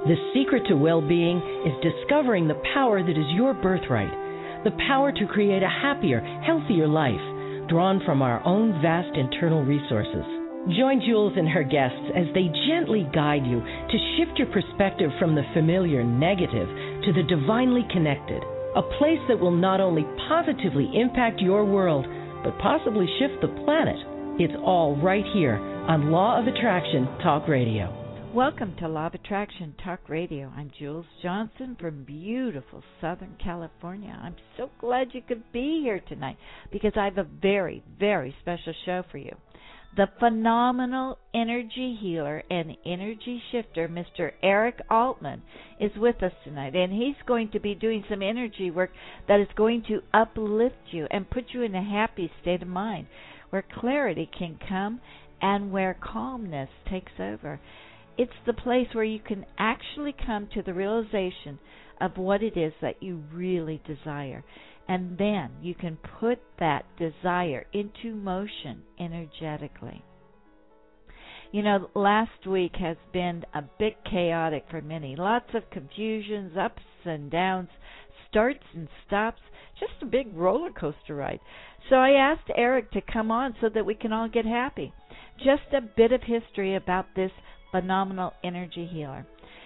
The secret to well-being is discovering the power that is your birthright, the power to create a happier, healthier life, drawn from our own vast internal resources. Join Jules and her guests as they gently guide you to shift your perspective from the familiar negative to the divinely connected, a place that will not only positively impact your world, but possibly shift the planet. It's all right here on Law of Attraction Talk Radio. Welcome to Law of Attraction Talk Radio. I'm Jules Johnson from beautiful Southern California. I'm so glad you could be here tonight because I have a very, very special show for you. The phenomenal energy healer and energy shifter, Mr. Eric Altman, is with us tonight, and he's going to be doing some energy work that is going to uplift you and put you in a happy state of mind where clarity can come and where calmness takes over. It's the place where you can actually come to the realization of what it is that you really desire. And then you can put that desire into motion energetically. You know, last week has been a bit chaotic for many. Lots of confusions, ups and downs, starts and stops. Just a big roller coaster ride. So I asked Eric to come on so that we can all get happy. Just a bit of history about this phenomenal energy healer.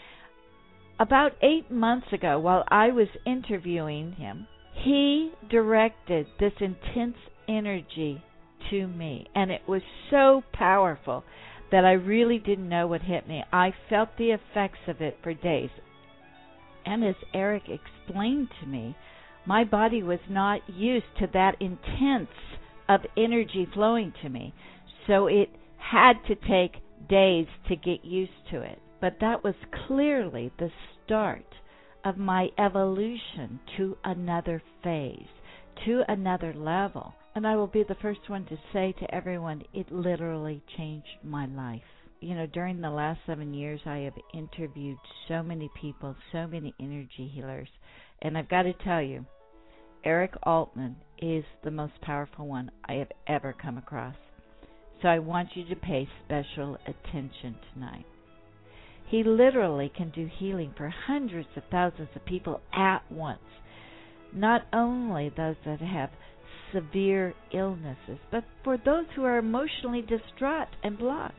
About 8 months ago, while I was interviewing him, he directed this intense energy to me, and it was so powerful that I really didn't know what hit me. I felt the effects of it for days. And as Eric explained to me, my body was not used to that intense of energy flowing to me, so it had to take days to get used to it. But that was clearly the start of my evolution to another phase, to another level. And I will be the first one to say to everyone, it literally changed my life. You know, during the last 7 years, I have interviewed so many people, so many energy healers. And I've got to tell you, Eric Altman is the most powerful one I have ever come across. So I want you to pay special attention tonight. He literally can do healing for hundreds of thousands of people at once. Not only those that have severe illnesses, but for those who are emotionally distraught and blocked.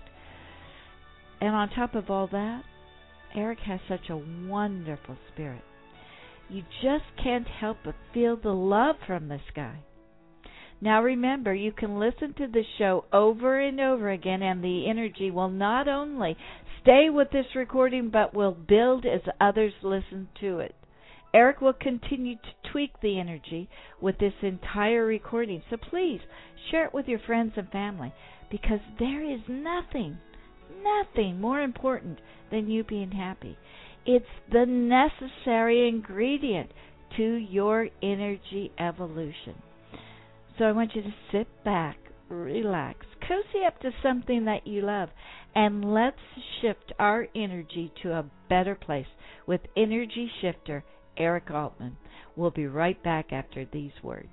And on top of all that, Eric has such a wonderful spirit. You just can't help but feel the love from this guy. Now remember, you can listen to the show over and over again, and the energy will not only stay with this recording, but will build as others listen to it. Eric will continue to tweak the energy with this entire recording, so please share it with your friends and family, because there is nothing more important than you being happy. It's the necessary ingredient to your energy evolution. So I want you to sit back, relax, cozy up to something that you love, and let's shift our energy to a better place with energy shifter Eric Altman. We'll be right back after these words.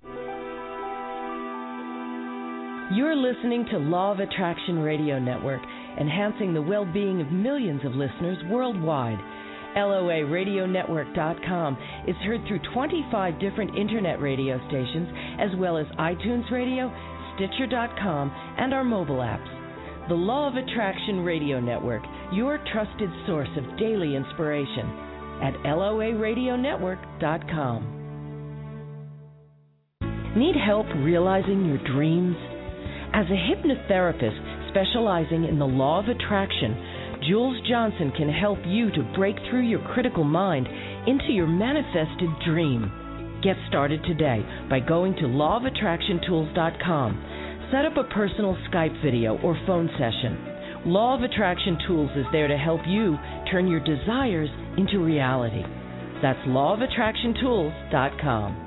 You're listening to Law of Attraction Radio Network, enhancing the well-being of millions of listeners worldwide. LOARadionetwork.com is heard through 25 different internet radio stations, as well as iTunes Radio, Stitcher.com, and our mobile apps. The Law of Attraction Radio Network, your trusted source of daily inspiration, at LOARadionetwork.com. Need help realizing your dreams? As a hypnotherapist specializing in the law of attraction, Jules Johnson can help you to break through your critical mind into your manifested dream. Get started today by going to lawofattractiontools.com. Set up a personal Skype video or phone session. Law of Attraction Tools is there to help you turn your desires into reality. That's lawofattractiontools.com.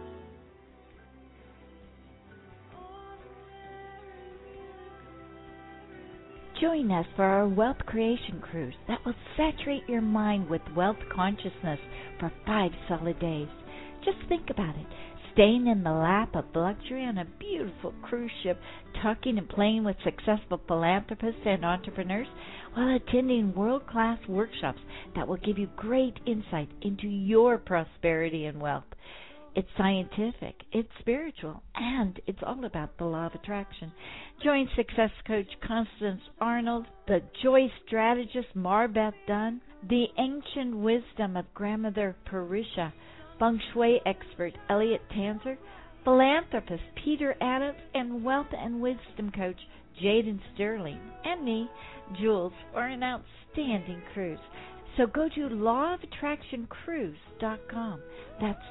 Join us for our Wealth Creation Cruise that will saturate your mind with wealth consciousness for 5 solid days. Just think about it. staying in the lap of luxury on a beautiful cruise ship, talking and playing with successful philanthropists and entrepreneurs, while attending world-class workshops that will give you great insight into your prosperity and wealth. It's scientific, it's spiritual, and it's all about the law of attraction. Join success coach Constance Arnold, the joy strategist Marbeth Dunn, the ancient wisdom of grandmother Parisha, feng shui expert Elliot Tanzer, philanthropist Peter Adams, and wealth and wisdom coach Jaden Sterling, and me, Jules, for an outstanding cruise. So go to lawofattractioncruise.com. That's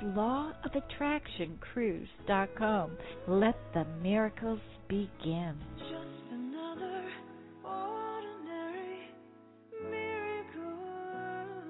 lawofattractioncruise.com. Let the miracles begin. Just another ordinary miracle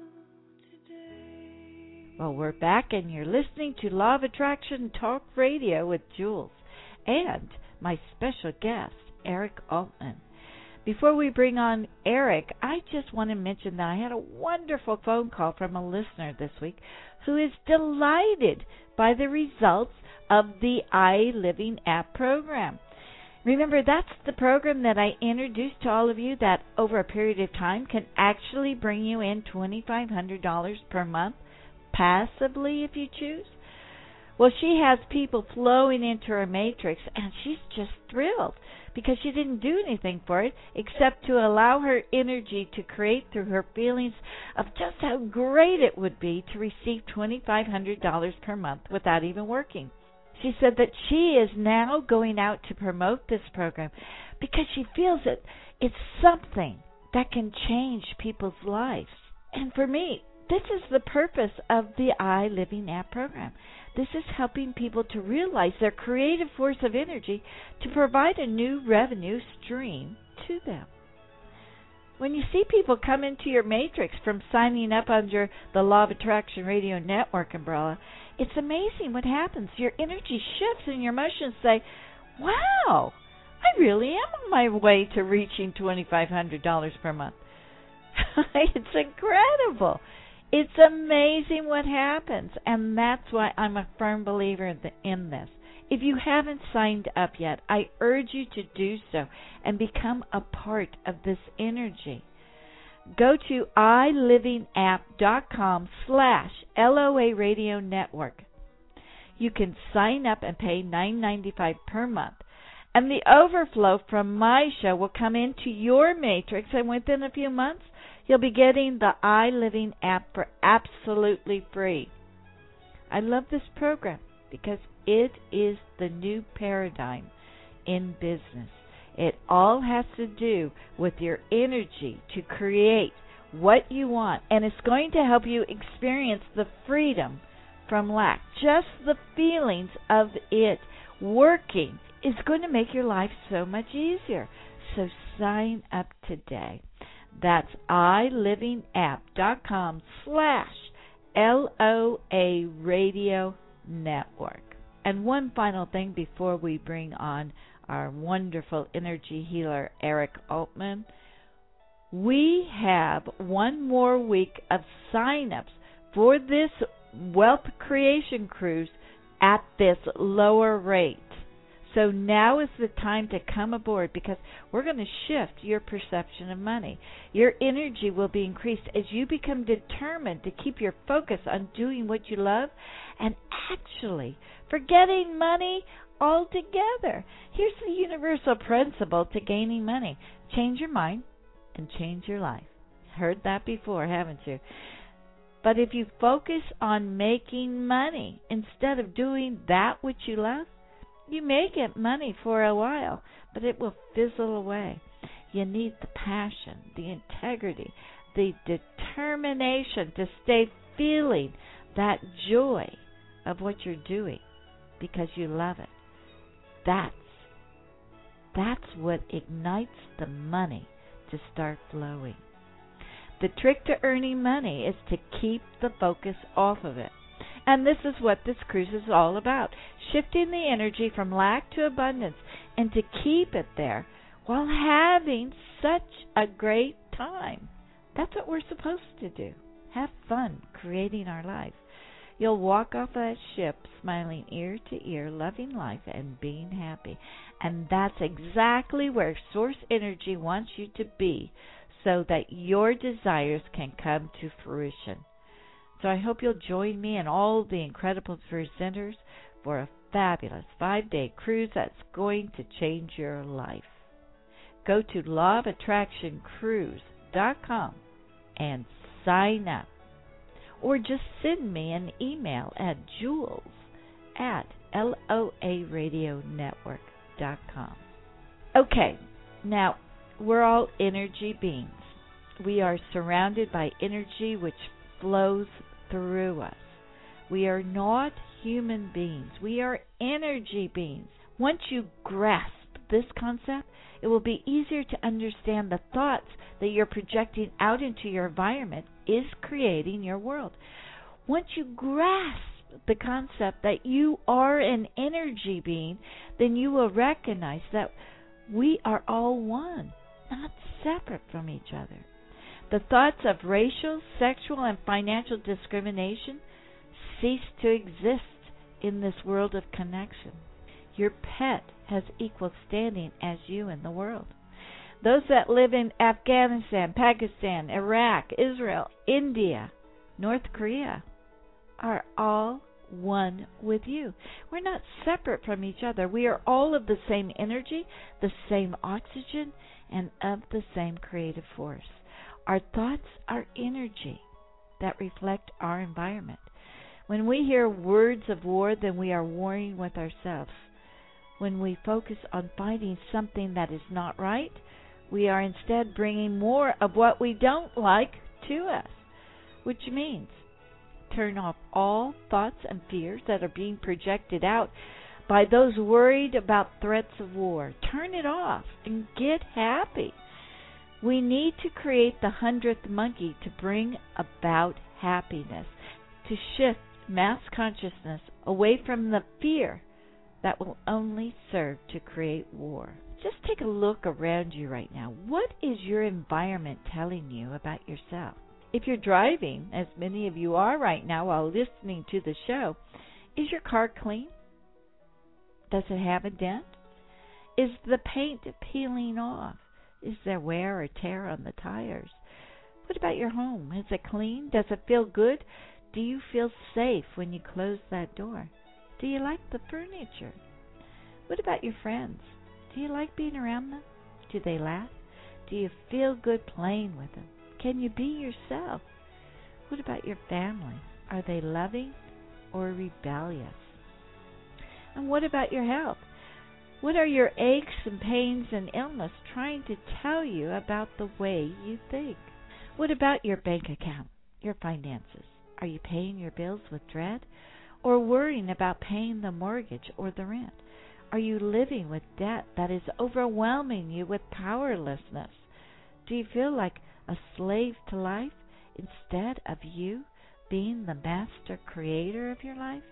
today. Well, we're back, and you're listening to Law of Attraction Talk Radio with Jules and my special guest, Eric Altman. Before we bring on Eric, I just want to mention that I had a wonderful phone call from a listener this week who is delighted by the results of the iLiving app program. Remember, that's the program that I introduced to all of you that over a period of time can actually bring you in $2,500 per month, passively if you choose. Well, she has people flowing into her matrix, and she's just thrilled because she didn't do anything for it except to allow her energy to create through her feelings of just how great it would be to receive $2,500 per month without even working. She said that she is now going out to promote this program because she feels that it's something that can change people's lives. And for me, this is the purpose of the iLiving app program. This is helping people to realize their creative force of energy to provide a new revenue stream to them. When you see people come into your matrix from signing up under the Law of Attraction Radio Network umbrella, it's amazing what happens. Your energy shifts and your emotions say, wow, I really am on my way to reaching $2,500 per month. It's incredible. It's amazing what happens, and that's why I'm a firm believer in this. If you haven't signed up yet, I urge you to do so and become a part of this energy. Go to iLivingApp.com/LOA Radio Network. You can sign up and pay $9.95 per month, and the overflow from my show will come into your matrix, and within a few months, you'll be getting the iLiving app for absolutely free. I love this program because it is the new paradigm in business. It all has to do with your energy to create what you want, and it's going to help you experience the freedom from lack. Just the feelings of it working is going to make your life so much easier. So sign up today. That's iLivingApp.com/LOA Radio Network. And one final thing before we bring on our wonderful energy healer, Eric Altman. We have one more week of sign-ups for this Wealth Creation Cruise at this lower rate. So now is the time to come aboard because we're going to shift your perception of money. Your energy will be increased as you become determined to keep your focus on doing what you love and actually forgetting money altogether. Here's the universal principle to gaining money. Change your mind and change your life. Heard that before, haven't you? But if you focus on making money instead of doing that which you love, you may get money for a while, but it will fizzle away. You need the passion, the integrity, the determination to stay feeling that joy of what you're doing because you love it. That's what ignites the money to start flowing. The trick to earning money is to keep the focus off of it. And this is what this cruise is all about, shifting the energy from lack to abundance and to keep it there while having such a great time. That's what we're supposed to do, have fun creating our life. You'll walk off that ship smiling ear to ear, loving life and being happy. And that's exactly where Source Energy wants you to be so that your desires can come to fruition. So I hope you'll join me and all the incredible presenters for a fabulous 5-day cruise that's going to change your life. Go to lawofattractioncruise.com and sign up. Or just send me an email at jules@loaradionetwork.com. Okay, now we're all energy beings. We are surrounded by energy which flows through us. We are not human beings. We are energy beings. Once you grasp this concept, it will be easier to understand the thoughts that you're projecting out into your environment is creating your world. Once you grasp the concept that you are an energy being, then you will recognize that we are all one, not separate from each other. The thoughts of racial, sexual, and financial discrimination cease to exist in this world of connection. Your pet has equal standing as you in the world. Those that live in Afghanistan, Pakistan, Iraq, Israel, India, North Korea are all one with you. We're not separate from each other. We are all of the same energy, the same oxygen, and of the same creative force. Our thoughts are energy that reflect our environment. When we hear words of war, then we are warring with ourselves. When we focus on finding something that is not right, we are instead bringing more of what we don't like to us, which means turn off all thoughts and fears that are being projected out by those worried about threats of war. Turn it off and get happy. We need to create the 100th monkey to bring about happiness, to shift mass consciousness away from the fear that will only serve to create war. Just take a look around you right now. What is your environment telling you about yourself? If you're driving, as many of you are right now while listening to the show, is your car clean? Does it have a dent? Is the paint peeling off? Is there wear or tear on the tires? What about your home? Is it clean? Does it feel good? Do you feel safe when you close that door? Do you like the furniture? What about your friends? Do you like being around them? Do they laugh? Do you feel good playing with them? Can you be yourself? What about your family? Are they loving or rebellious? And what about your health? What are your aches and pains and illness trying to tell you about the way you think? What about your bank account, your finances? Are you paying your bills with dread or worrying about paying the mortgage or the rent? Are you living with debt that is overwhelming you with powerlessness? Do you feel like a slave to life instead of you being the master creator of your life?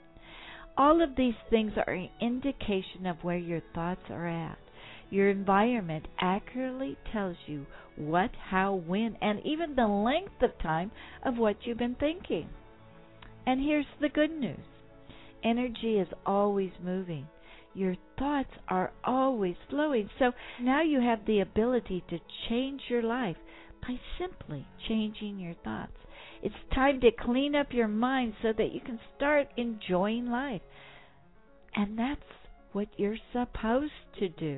All of these things are an indication of where your thoughts are at. Your environment accurately tells you what, how, when, and even the length of time of what you've been thinking. And here's the good news. Energy is always moving. Your thoughts are always flowing. So now you have the ability to change your life by simply changing your thoughts. It's time to clean up your mind so that you can start enjoying life. And that's what you're supposed to do.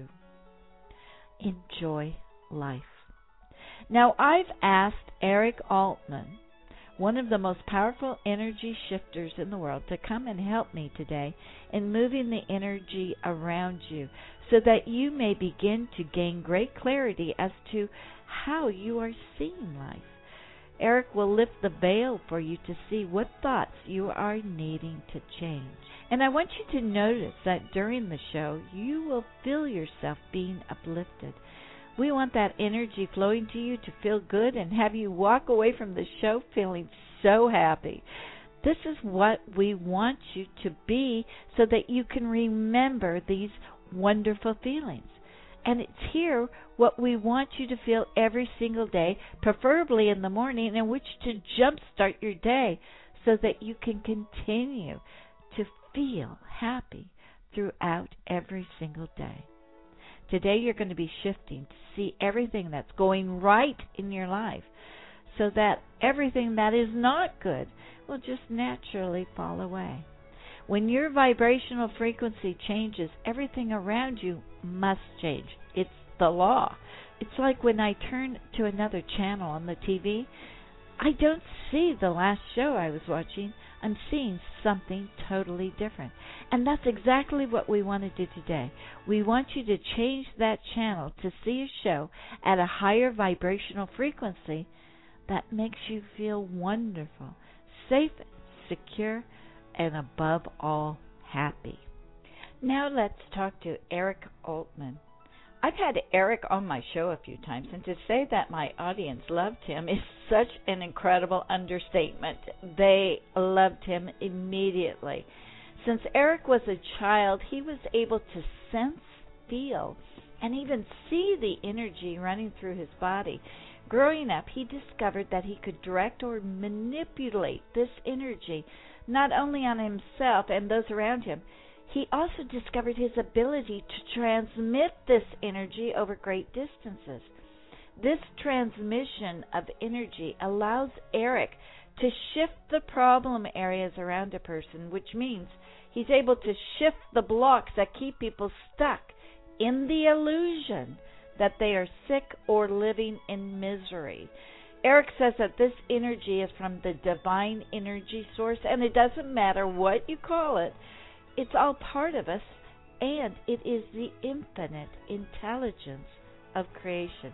Enjoy life. Now, I've asked Eric Altman, one of the most powerful energy shifters in the world, to come and help me today in moving the energy around you so that you may begin to gain great clarity as to how you are seeing life. Eric will lift the veil for you to see what thoughts you are needing to change. And I want you to notice that during the show, you will feel yourself being uplifted. We want that energy flowing to you to feel good and have you walk away from the show feeling so happy. This is what we want you to be so that you can remember these wonderful feelings. And it's here what we want you to feel every single day, preferably in the morning, in which to jumpstart your day so that you can continue to feel happy throughout every single day. Today you're going to be shifting to see everything that's going right in your life so that everything that is not good will just naturally fall away. When your vibrational frequency changes, everything around you must change. It's the law. It's like when I turn to another channel on the TV, I don't see the last show I was watching. I'm seeing something totally different. And that's exactly what we want to do today. We want you to change that channel to see a show at a higher vibrational frequency that makes you feel wonderful, safe, secure, and above all, happy. Now let's talk to Eric Altman. I've had Eric on my show a few times, and to say that my audience loved him is such an incredible understatement. They loved him immediately. Since Eric was a child, he was able to sense, feel, and even see the energy running through his body. Growing up, he discovered that he could direct or manipulate this energy, not only on himself and those around him. He also discovered his ability to transmit this energy over great distances. This transmission of energy allows Eric to shift the problem areas around a person, which means he's able to shift the blocks that keep people stuck in the illusion that they are sick or living in misery. Eric says that this energy is from the divine energy source, and it doesn't matter what you call it. It's all part of us, and it is the infinite intelligence of creation.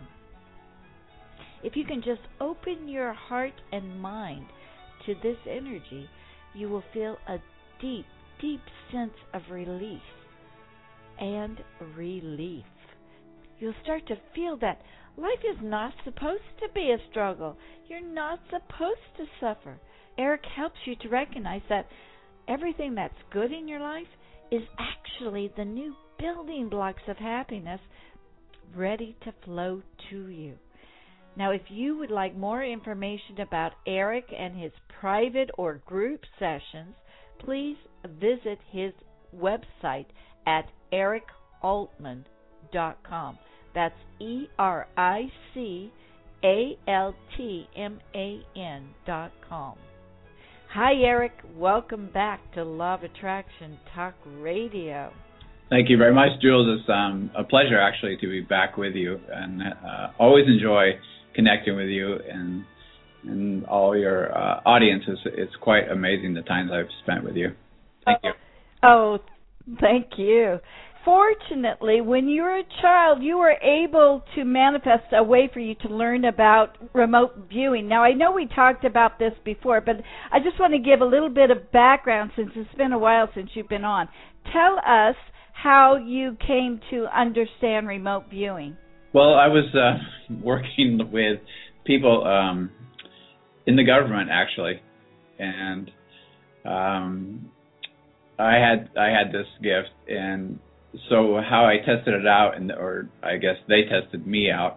If you can just open your heart and mind to this energy, you will feel a deep, deep sense of release and relief. You'll start to feel that life is not supposed to be a struggle. You're not supposed to suffer. Eric helps you to recognize that everything that's good in your life is actually the new building blocks of happiness ready to flow to you. Now, if you would like more information about Eric and his private or group sessions, please visit his website at ericaltman.com. That's EricAltman.com. Hi, Eric. Welcome back to Law of Attraction Talk Radio. Thank you very much, Jules. It's a pleasure, actually, to be back with you, and always enjoy connecting with you and all your audience. It's quite amazing the times I've spent with you. Thank you. Oh, thank you. Fortunately, when you were a child, you were able to manifest a way for you to learn about remote viewing. Now, I know we talked about this before, but I just want to give a little bit of background since it's been a while since you've been on. Tell us how you came to understand remote viewing. Well, I was working with people in the government, actually, and I had this gift, and so how I tested it out, or I guess they tested me out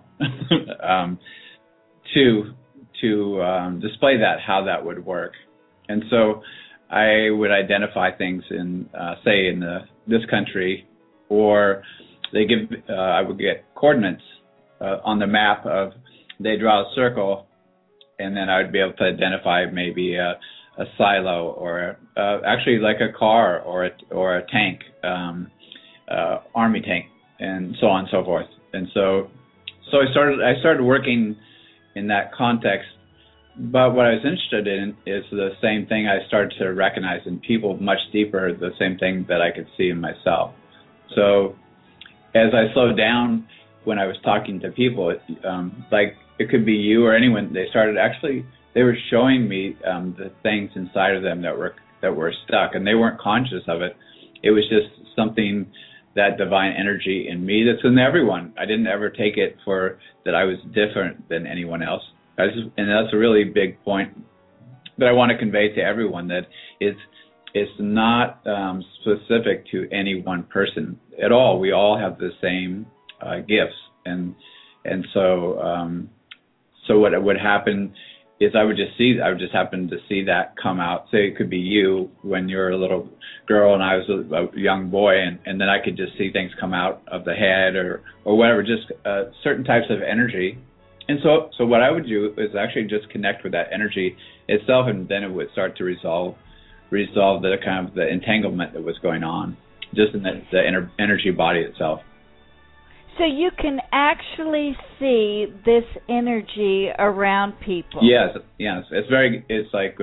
to display how that would work. And so I would identify things in, say, in this country, or I would get coordinates on the map of, they draw a circle, and then I would be able to identify maybe a silo, or actually like a car or a tank. Army tank, and so on and so forth. And so I started working in that context. But what I was interested in is the same thing I started to recognize in people much deeper, the same thing that I could see in myself. So as I slowed down when I was talking to people, like it could be you or anyone, they were showing me the things inside of them that were stuck, and they weren't conscious of it. It was just something, that divine energy in me that's in everyone. I didn't ever take it for that I was different than anyone else. And that's a really big point that I want to convey to everyone, that it's not specific to any one person at all. We all have the same gifts, and so what would happen is I would just happen to see that come out. Say it could be you when you're a little girl and I was a young boy, and then I could just see things come out of the head or whatever, just certain types of energy. And so what I would do is actually just connect with that energy itself, and then it would start to resolve the kind of the entanglement that was going on just in the energy body itself. So you can actually see this energy around people. Yes. It's like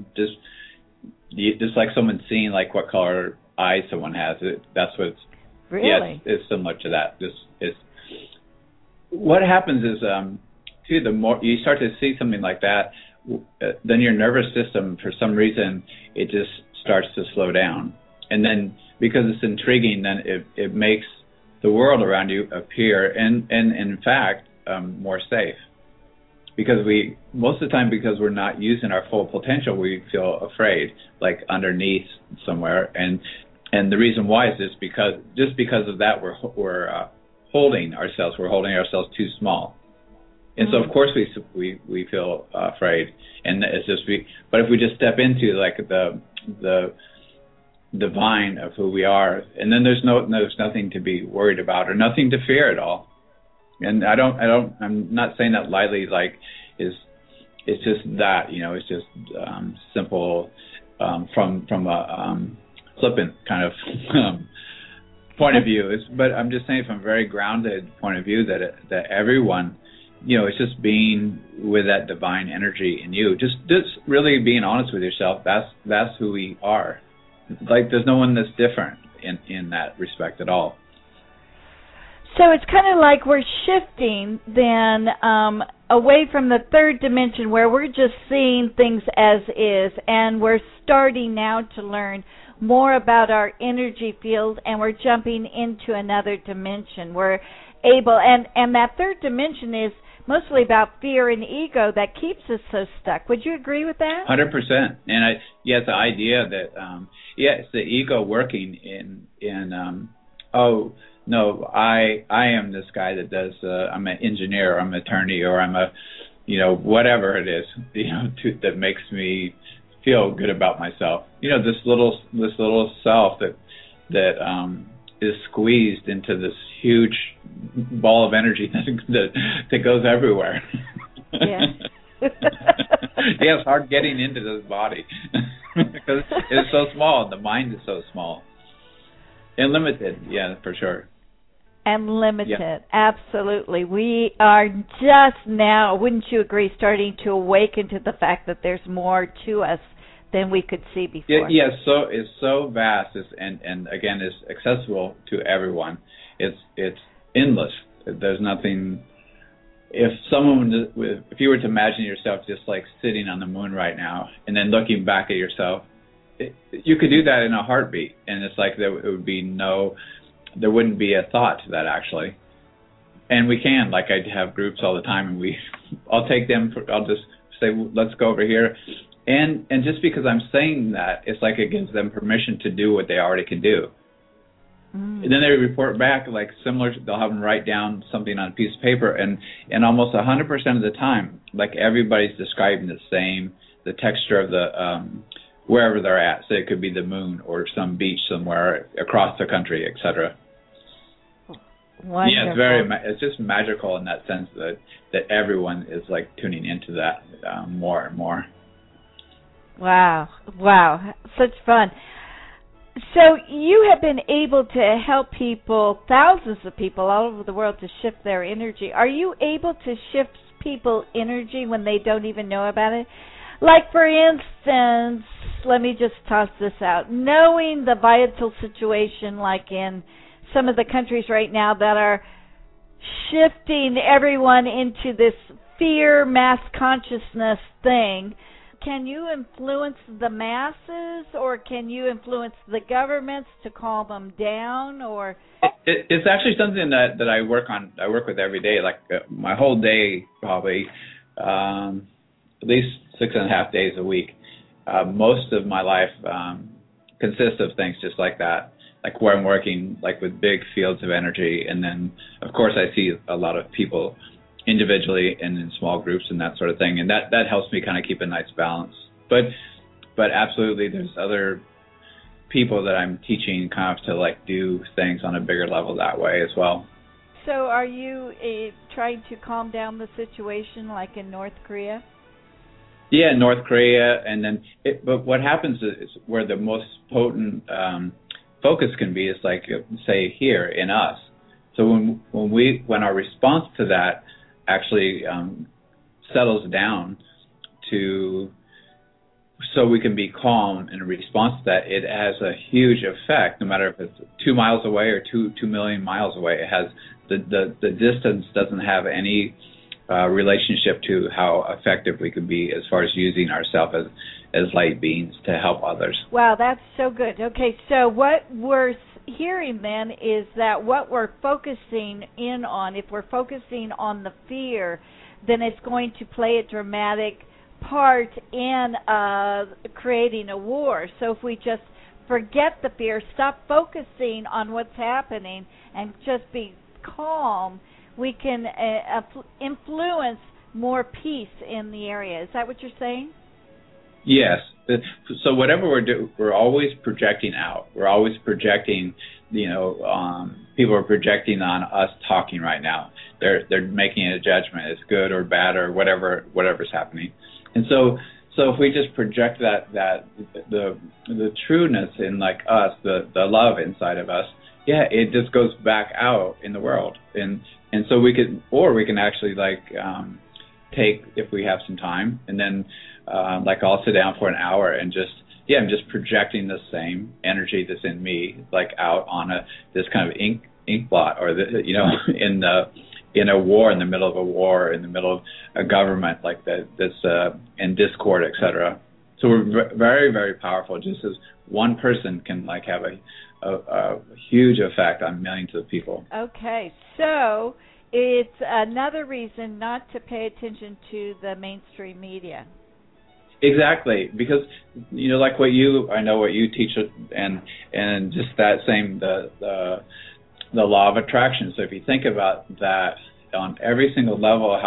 just like someone seeing like what color eyes someone has. That's what it's. Really? Yeah, it's similar to that. What happens is too, the more you start to see something like that, then your nervous system, for some reason, it just starts to slow down, and then because it's intriguing, then it makes the world around you appear, and in fact, more safe. Because most of the time, because we're not using our full potential, we feel afraid, like underneath somewhere, and the reason why is because of that, we're holding ourselves too small, and so of course we feel afraid, and it's just but if we just step into like the divine of who we are, and then there's nothing to be worried about or nothing to fear at all. And I'm not saying that lightly, like it's just that, it's just simple from a flippant kind of point of view. But I'm just saying from a very grounded point of view that everyone, it's just being with that divine energy in you, just really being honest with yourself. That's who we are. Like there's no one that's different in that respect at all. So it's kind of like we're shifting then away from the third dimension where we're just seeing things as is, and we're starting now to learn more about our energy field, and we're jumping into another dimension. We're able, and that third dimension is mostly about fear and ego that keeps us so stuck. Would you agree with that? 100%. And it's the idea that it's the ego working in no, I am this guy that does I'm an engineer or I'm an attorney or I'm a whatever it is that makes me feel good about myself. This little self that is squeezed into this huge ball of energy that goes everywhere. Yeah. It's hard getting into this body because it's so small and the mind is so small and limited. Yeah, for sure. And limited, absolutely. We are just now, wouldn't you agree, starting to awaken to the fact that there's more to us than we could see before. Yeah, so it's so vast, and again, it's accessible to everyone. It's endless. There's nothing. If you were to imagine yourself just like sitting on the moon right now, and then looking back at yourself, you could do that in a heartbeat, and it's like there wouldn't be a thought to that actually. And we can, like I have groups all the time, and I'll take them. I'll just say, let's go over here. And just because I'm saying that, it's like it gives them permission to do what they already can do. And then they report back like similar. They'll have them write down something on a piece of paper, and almost 100% of the time, like everybody's describing the same, the texture of the wherever they're at. So it could be the moon or some beach somewhere across the country, etc. Wonderful. Yeah, it's just magical in that sense that everyone is like tuning into that more and more. Wow, such fun. So you have been able to help people, thousands of people all over the world, to shift their energy. Are you able to shift people's energy when they don't even know about it? Like, for instance, let me just toss this out. Knowing the vital situation, like in some of the countries right now that are shifting everyone into this fear, mass consciousness thing, can you influence the masses, or can you influence the governments to calm them down? Or it's actually something that I work on. I work with every day, like my whole day, probably at least 6.5 days a week. Most of my life consists of things just like that, like where I'm working, like with big fields of energy, and then of course I see a lot of people individually and in small groups and that sort of thing, and that helps me kind of keep a nice balance. But absolutely, there's other people that I'm teaching kind of to like do things on a bigger level that way as well. So are you trying to calm down the situation like in North Korea? Yeah, North Korea, and then but what happens is where the most potent focus can be is like, say, here in us. So when our response to that actually settles down to, so we can be calm in response to that, it has a huge effect, no matter if it's 2 miles away or 2 million miles away. It has the distance doesn't have any relationship to how effective we can be as far as using ourselves as light beings to help others. Wow, that's so good. Okay, so what we're hearing then is that what we're focusing in on, if we're focusing on the fear, then it's going to play a dramatic part in creating a war. So if we just forget the fear, stop focusing on what's happening, and just be calm, we can influence more peace in the area. Is that what you're saying? Yes. So whatever we're doing, we're always projecting out. We're always projecting, people are projecting on us talking right now. They're making a judgment. It's good or bad or whatever's happening. And so if we just project that the trueness in like us, the love inside of us, yeah, it just goes back out in the world. And so we can actually like take, if we have some time, and then like I'll sit down for an hour and I'm just projecting the same energy that's in me like out on this kind of ink blot, or in a war, in the middle of a war, in the middle of a government like that's in discord, etc. So we're very, very powerful. Just as one person can like have a huge effect on millions of people. Okay, so it's another reason not to pay attention to the mainstream media. Exactly, because like I know what you teach, and just that same the law of attraction. So if you think about that on every single level,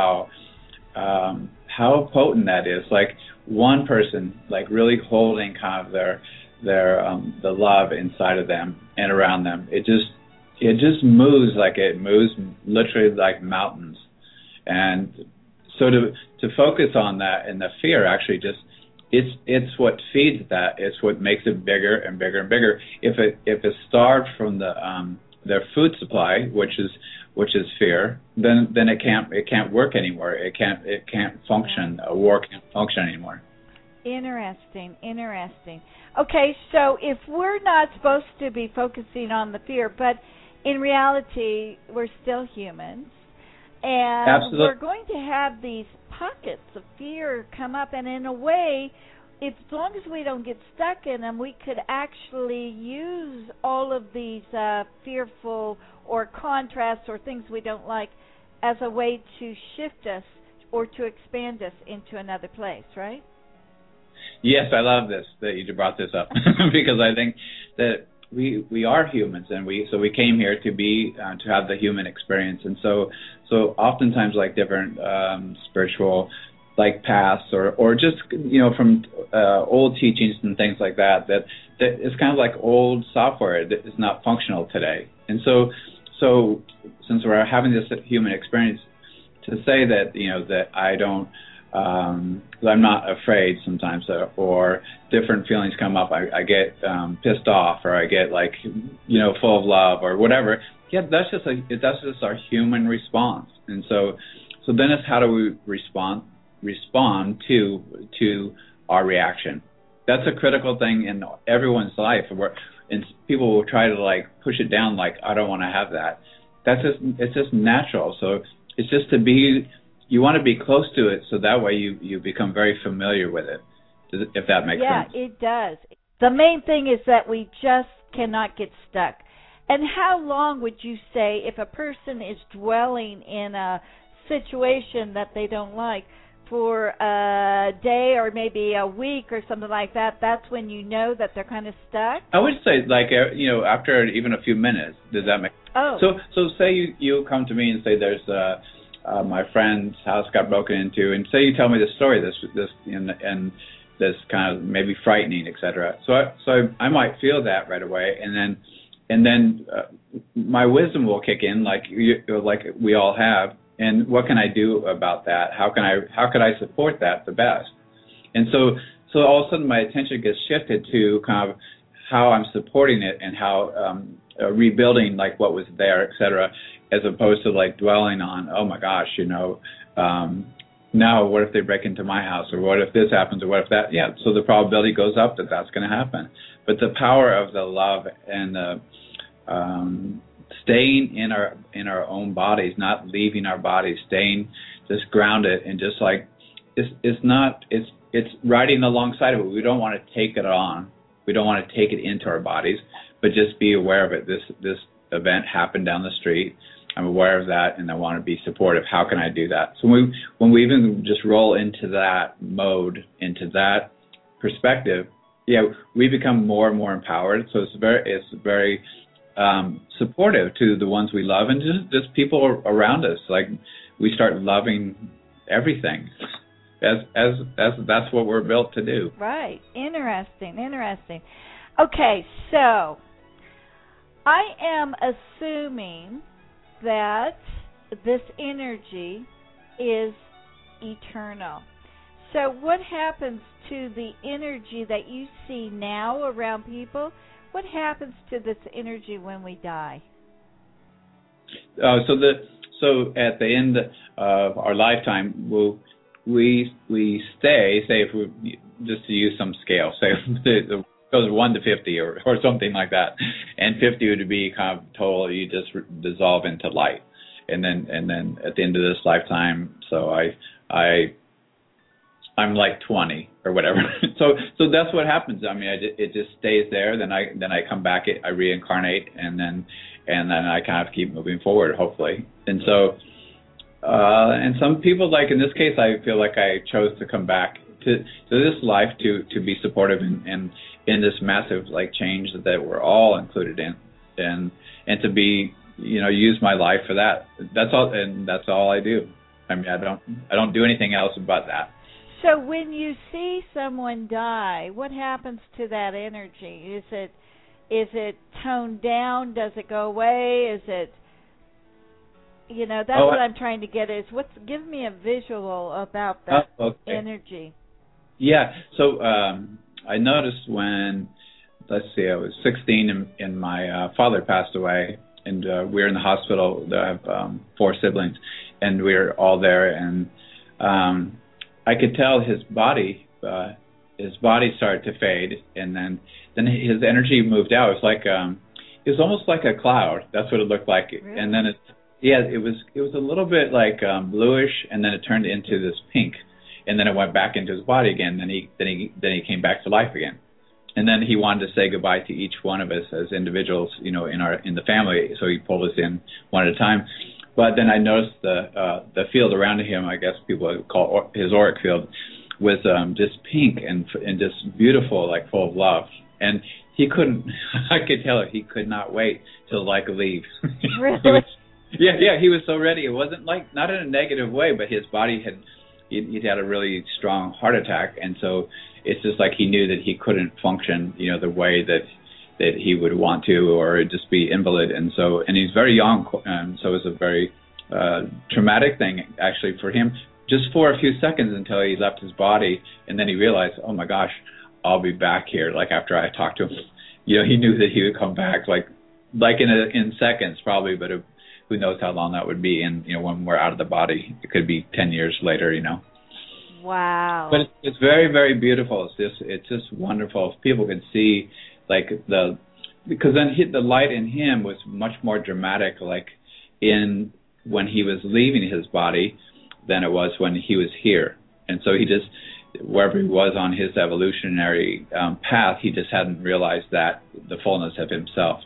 how potent that is. Like one person, like really holding kind of their the love inside of them and around them. It just moves literally like mountains. And so to focus on that, and the fear actually it's what feeds that. It's what makes it bigger and bigger and bigger. If it's starved from their food supply, which is fear, then it can't work anymore. It can't function. A war can't function anymore. Interesting. Okay, so if we're not supposed to be focusing on the fear, but in reality we're still humans, and Absolutely. We're going to have these pockets of fear come up, and in a way, as long as we don't get stuck in them, we could actually use all of these fearful or contrasts or things we don't like as a way to shift us or to expand us into another place, right? Yes, I love this that you brought this up because I think that we are humans, and we came here to be to have the human experience, and so oftentimes like different spiritual like paths or just from old teachings and things like that it's kind of like old software that is not functional today. And so since we're having this human experience, to say that that I don't I'm not afraid sometimes, or different feelings come up. I get pissed off, or I get like full of love or whatever. Yeah, that's just our human response. And so then it's how do we respond to our reaction. That's a critical thing in everyone's life. And people will try to like push it down, like I don't want to have that. It's just natural. So it's just you want to be close to it, so that way you become very familiar with it, if that makes sense. Yeah, it does. The main thing is that we just cannot get stuck. And how long would you say, if a person is dwelling in a situation that they don't like for a day or maybe a week or something like that, that's when you know that they're kind of stuck? I would say like after even a few minutes. Does that make sense? Oh. So say you come to me and say there's my friend's house got broken into, and say you tell me this story, and this kind of maybe frightening, etc. So I might feel that right away, and then my wisdom will kick in, like we all have. And what can I do about that? How could I support that the best? And so all of a sudden my attention gets shifted to kind of how I'm supporting it and how rebuilding like what was there, et cetera, as opposed to like dwelling on, oh my gosh, now what if they break into my house, or what if this happens, or what if that? Yeah, so the probability goes up that that's going to happen. But the power of the love and the staying in our own bodies, not leaving our bodies, staying just grounded and just like it's riding alongside of it. We don't want to take it on. We don't want to take it into our bodies, but just be aware of it. This event happened down the street. I'm aware of that, and I want to be supportive. How can I do that? So when we even just roll into that mode, into that perspective, we become more and more empowered. So it's very supportive to the ones we love and just people around us. Like we start loving everything as that's what we're built to do. Right. Interesting. Okay, so I am assuming that this energy is eternal. So what happens to the energy that you see now around people? What happens to this energy when we die? So at the end of our lifetime, we stay. Say if we just to use some scale, say it goes 1 to 50 or something like that, and 50 would be kind of total. You just dissolve into light, and then at the end of this lifetime, so I'm like 20 or whatever. So that's what happens. I mean, it just stays there. Then I come back. I reincarnate, and then I kind of keep moving forward, hopefully. And so, and some people, like in this case, I feel like I chose to come back to this life to be supportive in this massive like change that we're all included in, and to be use my life for that. That's all, and that's all I do. I mean, I don't do anything else but that. So when you see someone die, what happens to that energy? Is it toned down? Does it go away? Is it, that's what I'm trying to get is give me a visual about that energy. Yeah. So I noticed when, let's see, I was 16 and my father passed away, and we were in the hospital. I have 4 siblings, and we were all there, and I could tell his body started to fade, and then his energy moved out. It was like it was almost like a cloud. That's what it looked like. Really? And then it was a little bit like bluish, and then it turned into this pink, and then it went back into his body again. Then he came back to life again, and then he wanted to say goodbye to each one of us as individuals, in the family. So he pulled us in one at a time. But then I noticed the field around him, I guess people call his auric field, was just pink and just beautiful, like full of love. And he couldn't, I could tell it, he could not wait to leave. Really? He was so ready. It wasn't like, not in a negative way, but his body he'd had a really strong heart attack. And so it's just like he knew that he couldn't function, the way that he would want to, or just be invalid. And he's very young, so it was a very traumatic thing actually for him, just for a few seconds until he left his body, and then he realized, oh my gosh, I'll be back here. Like after I talked to him, he knew that he would come back, like in seconds probably, but who knows how long that would be. And when we're out of the body, it could be 10 years later. Wow. But it's very, very beautiful. It's just wonderful. If people could see. Because then the light in him was much more dramatic, like when he was leaving his body, than it was when he was here. And so he just, wherever he was on his evolutionary path, he just hadn't realized that the fullness of himself.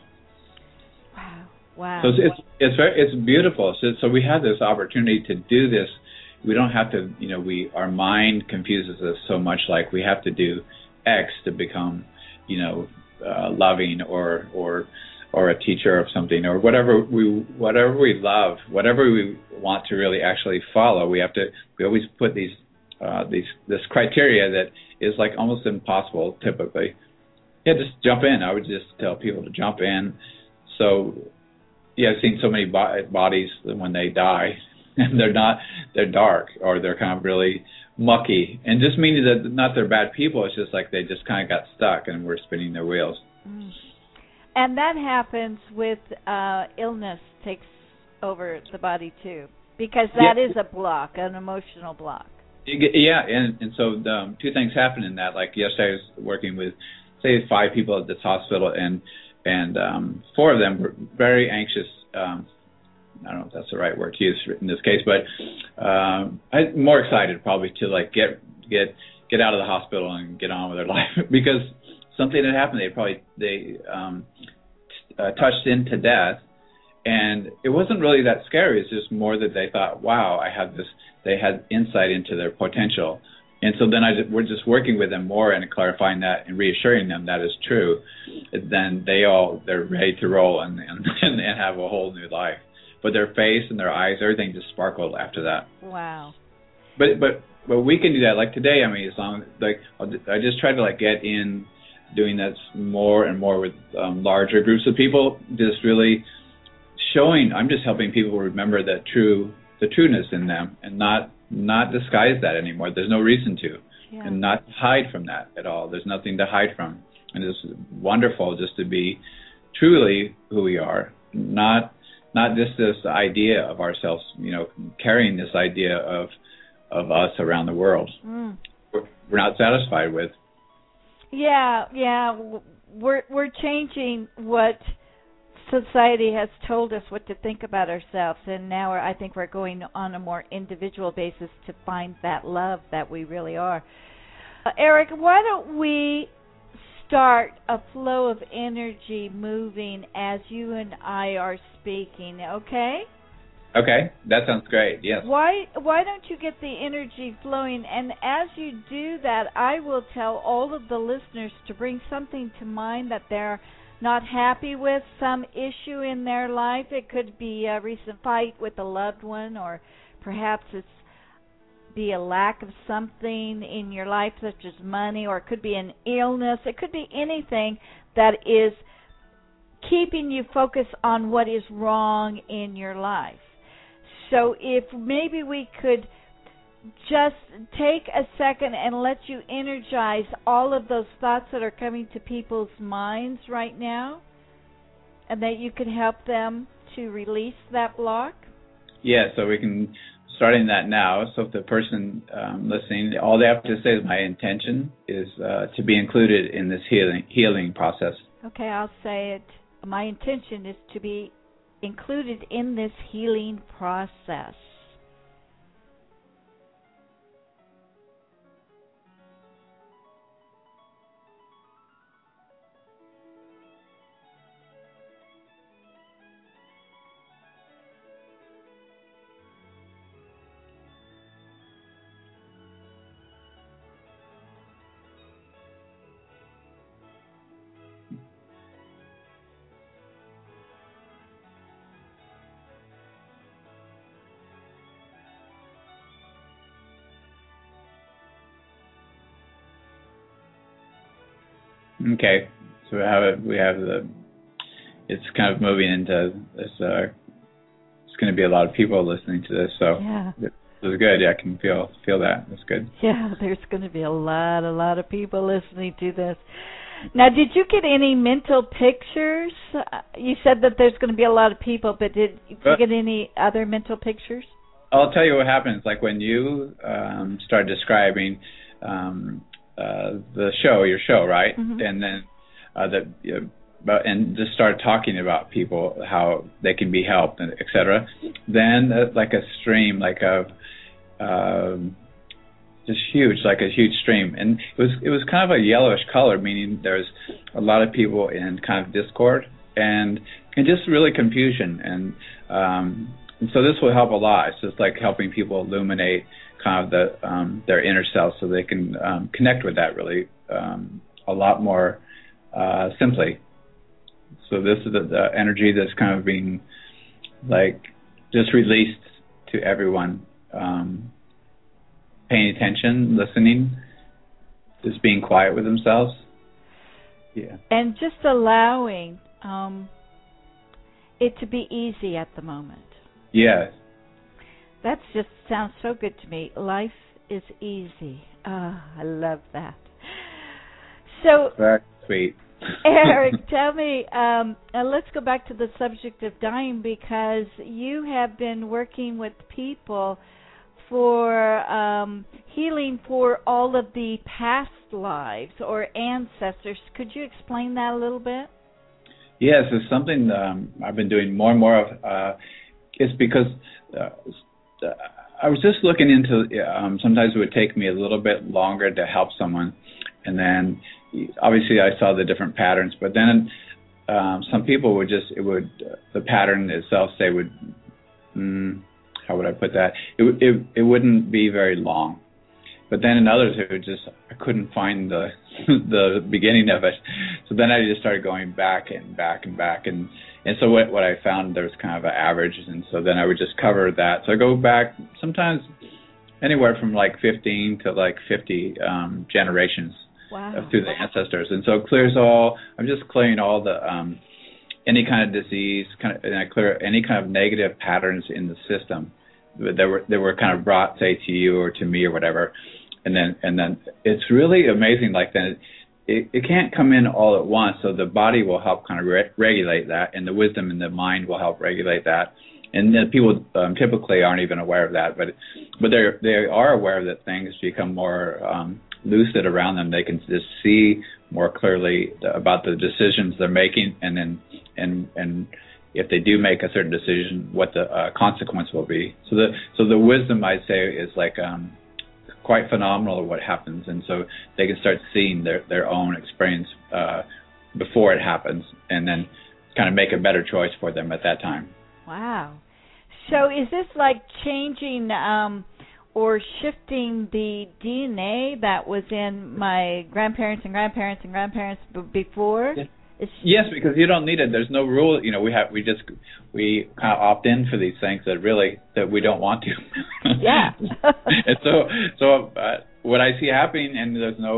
Wow. So it's beautiful. So we have this opportunity to do this. We don't have to, our mind confuses us so much, like we have to do X to become, loving or or a teacher of something, or whatever we love, whatever we want to really actually follow. We always put this criteria that is like almost impossible typically. Yeah, just jump in. I would just tell people to jump in. So, yeah, I've seen so many bodies when they die, and they're dark, or they're kind of really mucky, and just meaning that not they're bad people. It's just like they just kind of got stuck and were spinning their wheels. Mm. And that happens with illness takes over the body too, because that is a block, an emotional block. Yeah, and so two things happen in that. Like yesterday, I was working with, say, 5 people at this hospital, and 4 of them were very anxious. I don't know if that's the right word to use in this case, but I'm more excited probably to like get out of the hospital and get on with their life because something had happened. They touched into death, and it wasn't really that scary. It's just more that they thought, wow, I had this. They had insight into their potential. And so then we're just working with them more and clarifying that and reassuring them that is true. Then they're ready to roll and have a whole new life. But their face and their eyes, everything just sparkled after that. Wow. But we can do that. Like today, I mean, as long like I just try to like get in doing that more and more with larger groups of people. Just really showing. I'm just helping people remember the trueness in them and not disguise that anymore. There's no reason to, and not hide from that at all. There's nothing to hide from, and it's wonderful just to be truly who we are, not just this idea of ourselves, carrying this idea of us around the world. Mm. We're not satisfied with. Yeah, we're changing what society has told us what to think about ourselves, and now I think we're going on a more individual basis to find that love that we really are. Eric, why don't we start a flow of energy moving as you and I are speaking, okay? Okay, that sounds great, yes. Why don't you get the energy flowing, and as you do that, I will tell all of the listeners to bring something to mind that they're not happy with, some issue in their life. It could be a recent fight with a loved one, or perhaps it's be a lack of something in your life, such as money, or it could be an illness. It could be anything that is keeping you focused on what is wrong in your life. So if maybe we could just take a second and let you energize all of those thoughts that are coming to people's minds right now, and that you can help them to release that block? Yeah, so we can starting that now. So if the person listening, all they have to say is my intention is to be included in this healing process. Okay, I'll say it. My intention is to be included in this healing process. Okay, so it's kind of moving into this, it's going to be a lot of people listening to this, so this is good. Yeah, I can feel that. That's good. Yeah, there's going to be a lot of people listening to this. Now, did you get any mental pictures? You said that there's going to be a lot of people, but did you get any other mental pictures? I'll tell you what happens. Like when you start describing your show, right? Mm-hmm. And then and just start talking about people, how they can be helped, and et cetera. Then like a stream, like a just huge, like a huge stream, and it was kind of a yellowish color, meaning there's a lot of people in kind of discord and just really confusion, and so this will help a lot. It's just like helping people illuminate kind of their inner self, so they can connect with that really a lot more simply. So this is the energy that's kind of being like just released to everyone, paying attention, listening, just being quiet with themselves. Yeah. And just allowing it to be easy at the moment. Yes. That just sounds so good to me. Life is easy. I love that. So, very sweet. Eric, tell me, let's go back to the subject of dying, because you have been working with people for healing for all of the past lives or ancestors. Could you explain that a little bit? Yes, it's something I've been doing more and more of. It's because I was just looking into, sometimes it would take me a little bit longer to help someone. And then obviously I saw the different patterns, but then some people would just, the pattern itself say how would I put that? It wouldn't be very long. But then in others, it would just, I couldn't find the the beginning of it. So then I just started going back and back and back. And so what I found, there was kind of an average. And so then I would just cover that. So I go back sometimes anywhere from like 15 to like 50 generations. Wow. Through the ancestors. And so it clears all, I'm just clearing all the, any kind of disease, and I clear any kind of negative patterns in the system that were kind of brought, say, to you or to me or whatever. And then it's really amazing. Like then it can't come in all at once. So the body will help kind of regulate that, and the wisdom in the mind will help regulate that. And then people typically aren't even aware of that, but they are aware that things become more lucid around them. They can just see more clearly about the decisions they're making, and then and if they do make a certain decision, what the consequence will be. So the wisdom, I'd say, is like quite phenomenal of what happens, and so they can start seeing their own experience before it happens, and then kind of make a better choice for them at that time. Wow. So is this like changing or shifting the DNA that was in my grandparents and grandparents and grandparents before? Yes, because you don't need it. There's no rule. You know, we kind of opt in for these things that we don't want to. Yeah. And so what I see happening, and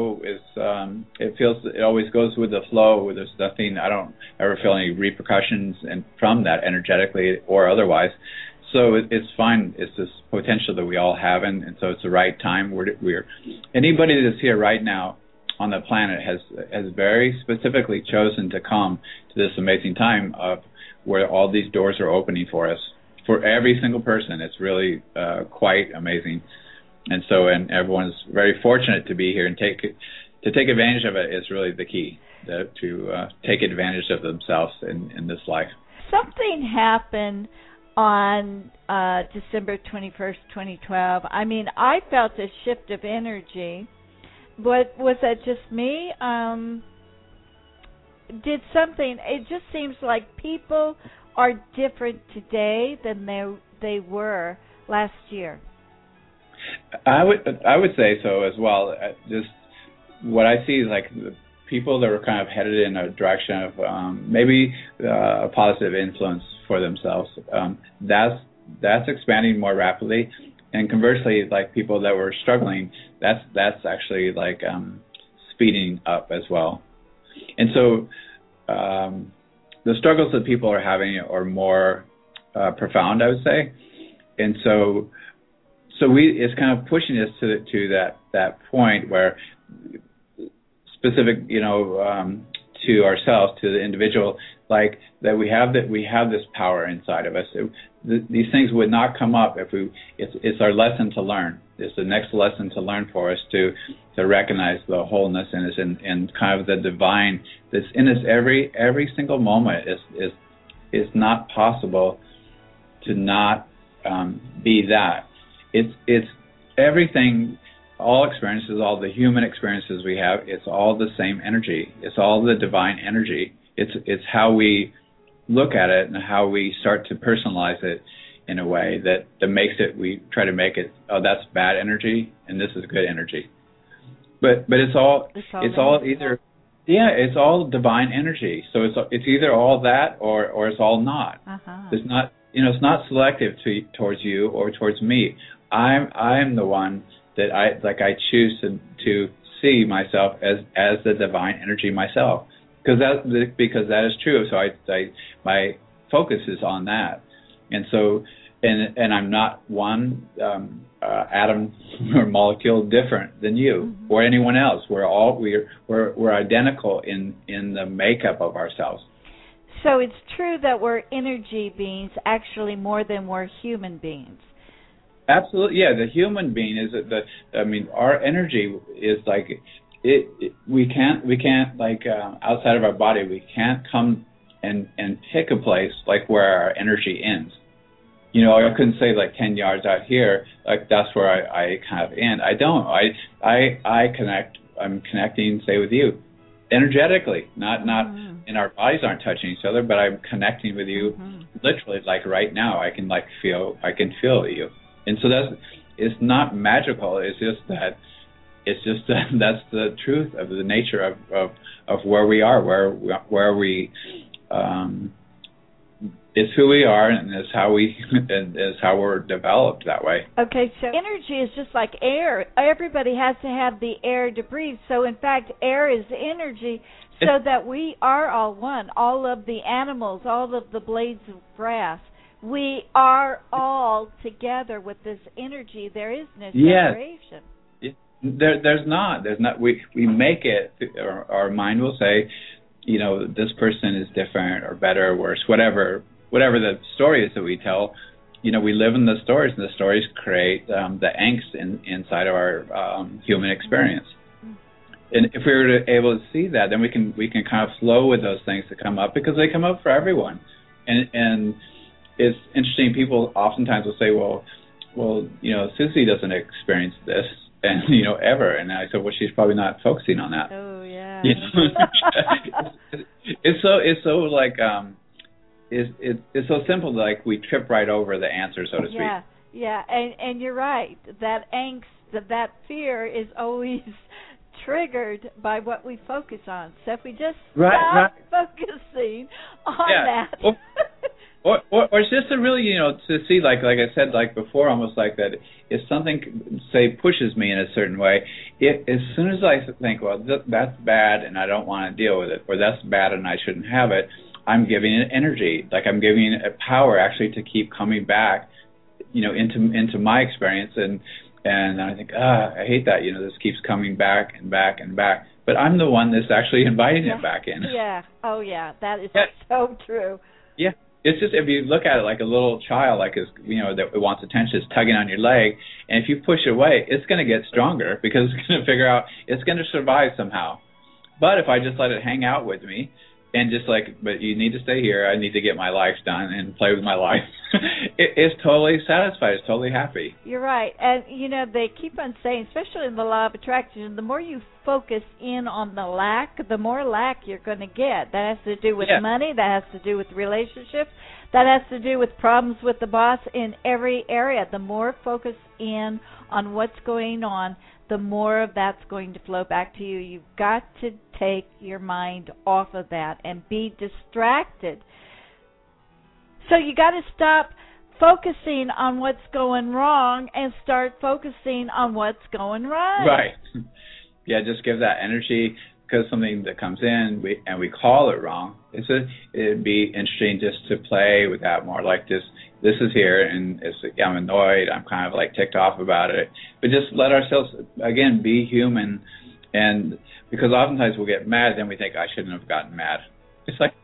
it always goes with the flow. There's nothing. I don't ever feel any repercussions from that energetically or otherwise. So it's fine. It's this potential that we all have, and so it's the right time. We're anybody that's here right now on the planet has very specifically chosen to come to this amazing time of where all these doors are opening for us, for every single person. It's really quite amazing, and everyone's very fortunate to be here and take advantage of it. Is really the key to take advantage of themselves in this life. Something happened on December 21st, 2012. I mean, I felt a shift of energy. But was that just me? Did something? It just seems like people are different today than they were last year. I would say so as well. Just what I see is like the people that are kind of headed in a direction of maybe a positive influence for themselves. That's expanding more rapidly. And conversely, like people that were struggling, that's actually like speeding up as well. And so the struggles that people are having are more profound, I would say. And so it's kind of pushing us to that point where specific, to ourselves, to the individual, like that we have this power inside of us. These things would not come up if it's our lesson to learn. It's the next lesson to learn for us to recognize the wholeness in us and kind of the divine that's in us every single moment. Is not possible to not be that. It's everything. All experiences, all the human experiences we have, it's all the same energy. It's all the divine energy. It's how we look at it and how we start to personalize it in a way that makes it, we try to make it, oh, that's bad energy and this is good energy. But it's all either Yeah, it's all divine energy. So it's either all that or it's all not. Uh-huh. It's not, it's not selective towards you or towards me. I'm the one that I choose to see myself as the divine energy myself, because that is true. So my focus is on that, and so and I'm not one atom or molecule different than you or anyone else. We're identical in the makeup of ourselves. So it's true that we're energy beings, actually more than we're human beings. Absolutely, yeah. The human being is our energy is like we can't like outside of our body. We can't come and pick a place like where our energy ends. I couldn't say like 10 yards out here, like that's where I kind of end. I don't. I connect. I'm connecting, say, with you, energetically. Not and our bodies aren't touching each other, but I'm connecting with you, literally, like right now. I can feel you, and so it's not magical. It's just that that's the truth of the nature of where we are, where we. It's who we are, and it's how we're developed that way. Okay, so energy is just like air. Everybody has to have the air to breathe. So, in fact, air is energy, so that we are all one. All of the animals, all of the blades of grass, we are all together with this energy. There is no separation. Yes. There's not. We make it. Our mind will say, this person is different or better or worse, whatever the story is that we tell. We live in the stories, and the stories create the angst inside of our human experience. And if we were able to see that, then we can kind of flow with those things that come up, because they come up for everyone. And it's interesting. People oftentimes will say, well, Susie doesn't experience this, and ever. And I said, well, she's probably not focusing on that. Oh yeah. It's so like it's so simple. Like we trip right over the answer, so to speak. Yeah, and you're right. That angst, that fear is always triggered by what we focus on. So if we just stop focusing on that. Or it's just to really, to see, like I said, like before, almost like that, if something, say, pushes me in a certain way, as soon as I think, well, that's bad and I don't want to deal with it, or that's bad and I shouldn't have it, I'm giving it energy. Like I'm giving it power, actually, to keep coming back, into my experience. And I think, I hate that, this keeps coming back and back and back. But I'm the one that's actually inviting it back in. Yeah. Oh, yeah. That is so true. Yeah. It's just, if you look at it like a little child, like that wants attention, is tugging on your leg, and if you push it away, it's going to get stronger, because it's going to figure out it's going to survive somehow. But if I just let it hang out with me, and just but you need to stay here, I need to get my life done and play with my life, it's totally satisfied, it's totally happy. You're right. And, they keep on saying, especially in the law of attraction, the more you focus in on the lack, the more lack you're going to get. That has to do with money, that has to do with relationships, that has to do with problems with the boss in every area. The more focus in on what's going on, the more of that's going to flow back to you. You've got to take your mind off of that and be distracted. So you got to stop focusing on what's going wrong and start focusing on what's going right. Right. Yeah, just give that energy, because something that comes in we call it wrong. It'd be interesting just to play with that more, like this is here, and I'm annoyed, I'm kind of like ticked off about it, but just let ourselves, again, be human. And because oftentimes we'll get mad, then we think, I shouldn't have gotten mad. It's like,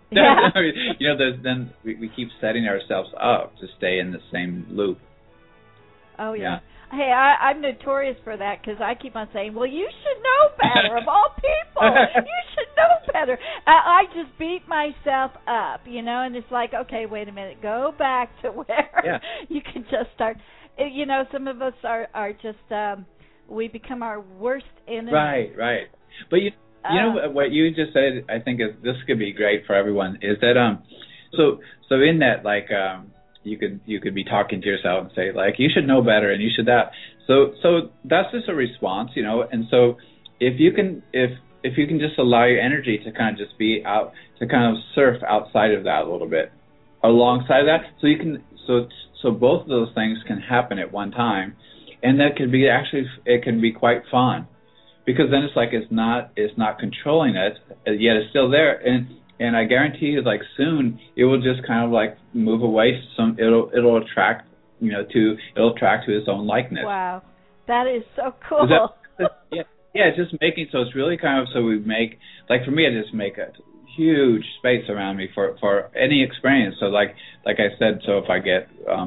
then we keep setting ourselves up to stay in the same loop. Oh, yeah. Hey, I'm notorious for that, because I keep on saying, well, you should know better, of all people. You should know better. I just beat myself up, and it's like, okay, wait a minute, go back to where you can just start. Some of us are just, we become our worst enemy. Right. But you know what you just said, I think this could be great for everyone, is that, so in that, like, you could be talking to yourself and say, like, you should know better and you should that. So that's just a response, and so if if you can just allow your energy to kind of just be out, to kind of surf outside of that a little bit, alongside of that, so you can, so both of those things can happen at one time, and that can be actually, it can be quite fun, because then it's like it's not controlling it, yet it's still there, and I guarantee you, like soon it will just kind of like move away. It'll attract, it'll attract to its own likeness. Wow, that is so cool. Yeah, it's just making, so it's really kind of, so we make, like for me, I just make a huge space around me for any experience. So like I said, so if I get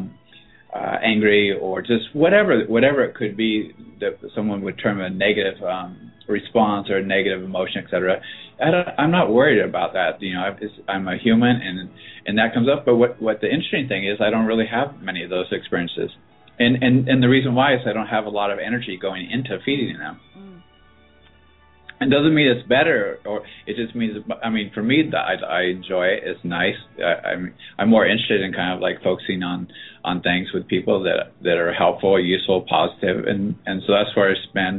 angry or just whatever it could be that someone would term a negative response or a negative emotion, etc. I'm not worried about that. I'm a human, and that comes up. But what the interesting thing is, I don't really have many of those experiences, and the reason why is I don't have a lot of energy going into feeding them. It doesn't mean it's better, or it just means, I mean, for me, I enjoy it. It's nice. I'm more interested in kind of like focusing on things with people that are helpful, useful, positive, and so that's where I spend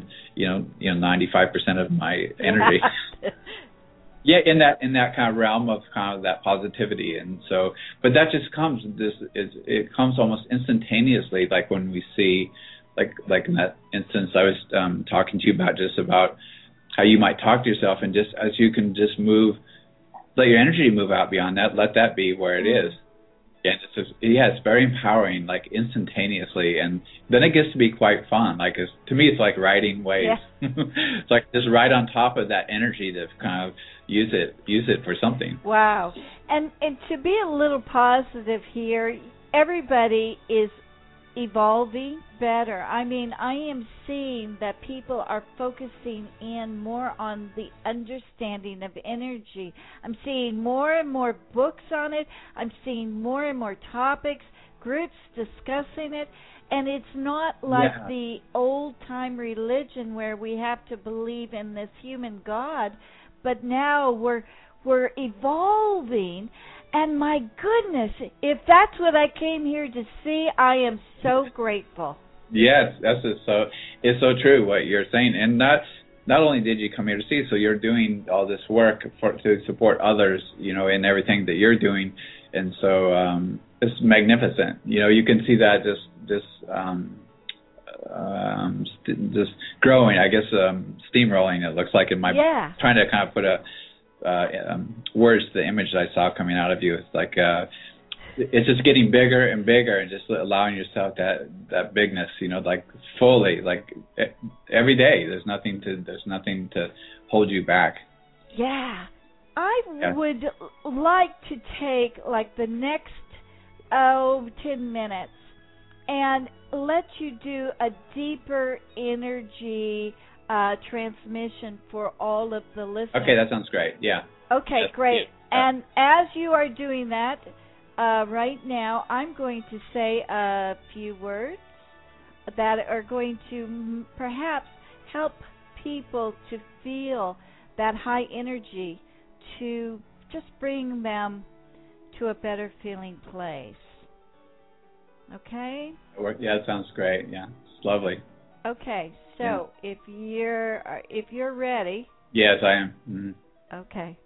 95% of my energy. Yeah, in that kind of realm of kind of that positivity, and so, but that just comes. It comes almost instantaneously, like when we see, like in that instance I was talking to you about, just about how you might talk to yourself, and just as you can just let your energy move out beyond that, let that be where it is. And it's very empowering, like instantaneously, and then it gets to be quite fun. Like to me, it's like riding waves. Yeah. It's like just right on top of that energy to kind of use it for something. Wow. And to be a little positive here, everybody is evolving better. I mean, I am seeing that people are focusing in more on the understanding of energy. I'm seeing more and more books on it. I'm seeing more and more topics, groups discussing it, and it's not like the old-time religion where we have to believe in this human God, but now we're evolving. And my goodness, if that's what I came here to see, I am so grateful. Yes, it's so true what you're saying. And not only did you come here to see, so you're doing all this work to support others, in everything that you're doing. And so it's magnificent. You can see that just growing, I guess, steamrolling, it looks like in my, trying to kind of put words to the image that I saw coming out of you. It's like it's just getting bigger and bigger, and just allowing yourself that bigness, like fully, like every day. There's nothing to hold you back. Yeah, I would like to take like the next 10 minutes and let you do a deeper energy transmission for all of the listeners. Okay, that sounds great. Yeah. Okay, great. Yeah. And as you are doing that, right now, I'm going to say a few words that are going to perhaps help people to feel that high energy, to just bring them to a better feeling place. Okay? Yeah, that sounds great. Yeah, it's lovely. Okay, so if you're ready. Yes, I am. Mm-hmm. Okay.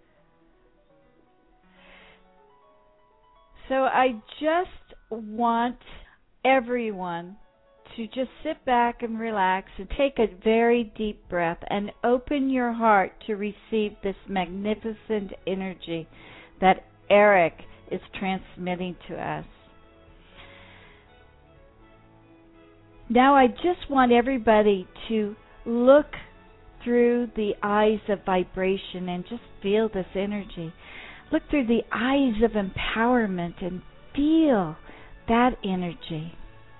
So I just want everyone to just sit back and relax and take a very deep breath and open your heart to receive this magnificent energy that Eric is transmitting to us. Now I just want everybody to look through the eyes of vibration and just feel this energy. Look through the eyes of empowerment and feel that energy.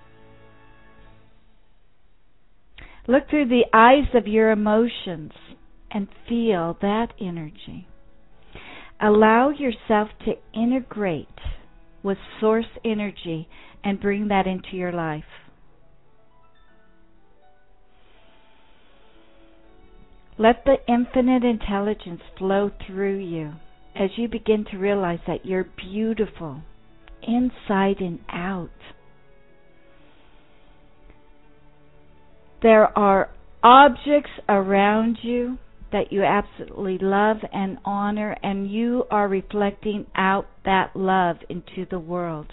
Look through the eyes of your emotions and feel that energy. Allow yourself to integrate with source energy and bring that into your life. Let the infinite intelligence flow through you as you begin to realize that you're beautiful inside and out. There are objects around you that you absolutely love and honor, and you are reflecting out that love into the world.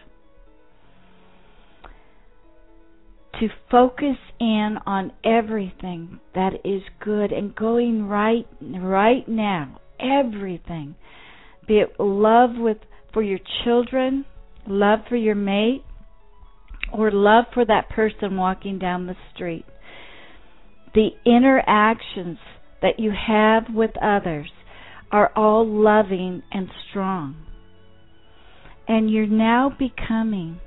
To focus in on everything that is good and going right now, everything. Be it love for your children, love for your mate, or love for that person walking down the street. The interactions that you have with others are all loving and strong. And you're now becoming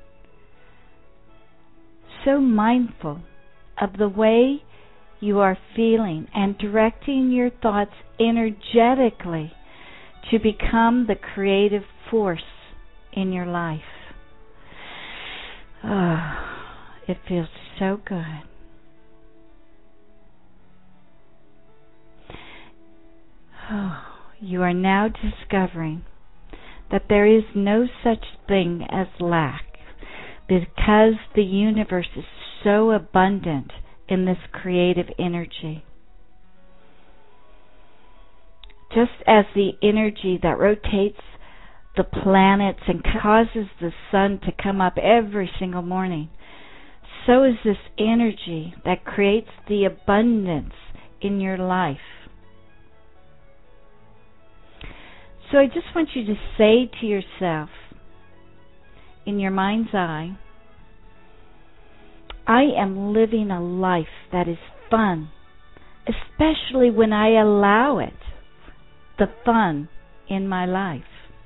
so mindful of the way you are feeling and directing your thoughts energetically to become the creative force in your life. It feels so good. You are now discovering that there is no such thing as lack, because the universe is so abundant in this creative energy. Just as the energy that rotates the planets and causes the sun to come up every single morning, so is this energy that creates the abundance in your life. So I just want you to say to yourself, in your mind's eye, I am living a life that is fun, especially when I allow it, the fun in my life.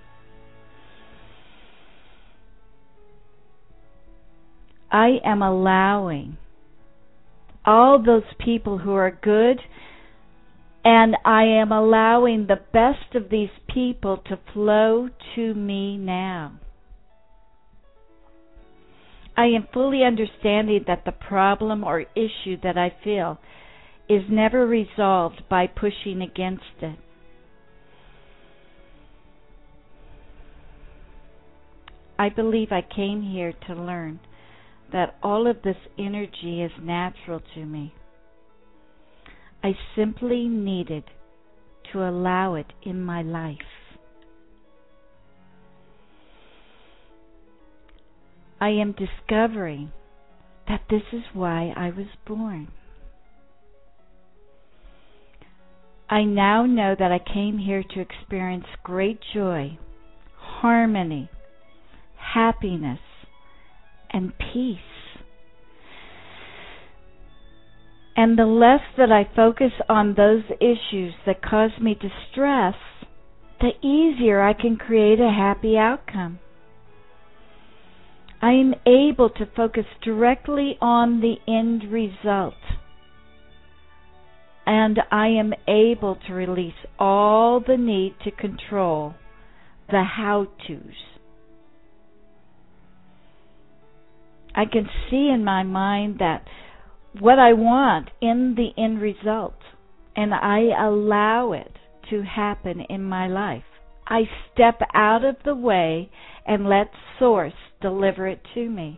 I am allowing all those people who are good, and I am allowing the best of these people to flow to me now. I am fully understanding that the problem or issue that I feel is never resolved by pushing against it. I believe I came here to learn that all of this energy is natural to me. I simply needed to allow it in my life. I am discovering that this is why I was born. I now know that I came here to experience great joy, harmony, happiness, and peace. And the less that I focus on those issues that cause me distress, the easier I can create a happy outcome. I am able to focus directly on the end result. And I am able to release all the need to control the how-tos. I can see in my mind that what I want in the end result, and I allow it to happen in my life. I step out of the way and let Source deliver it to me.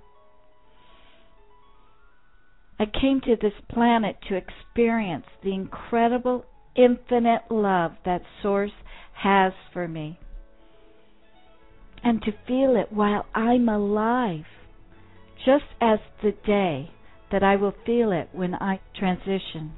I came to this planet to experience the incredible, infinite love that Source has for me, and to feel it while I'm alive, just as the day that I will feel it when I transition.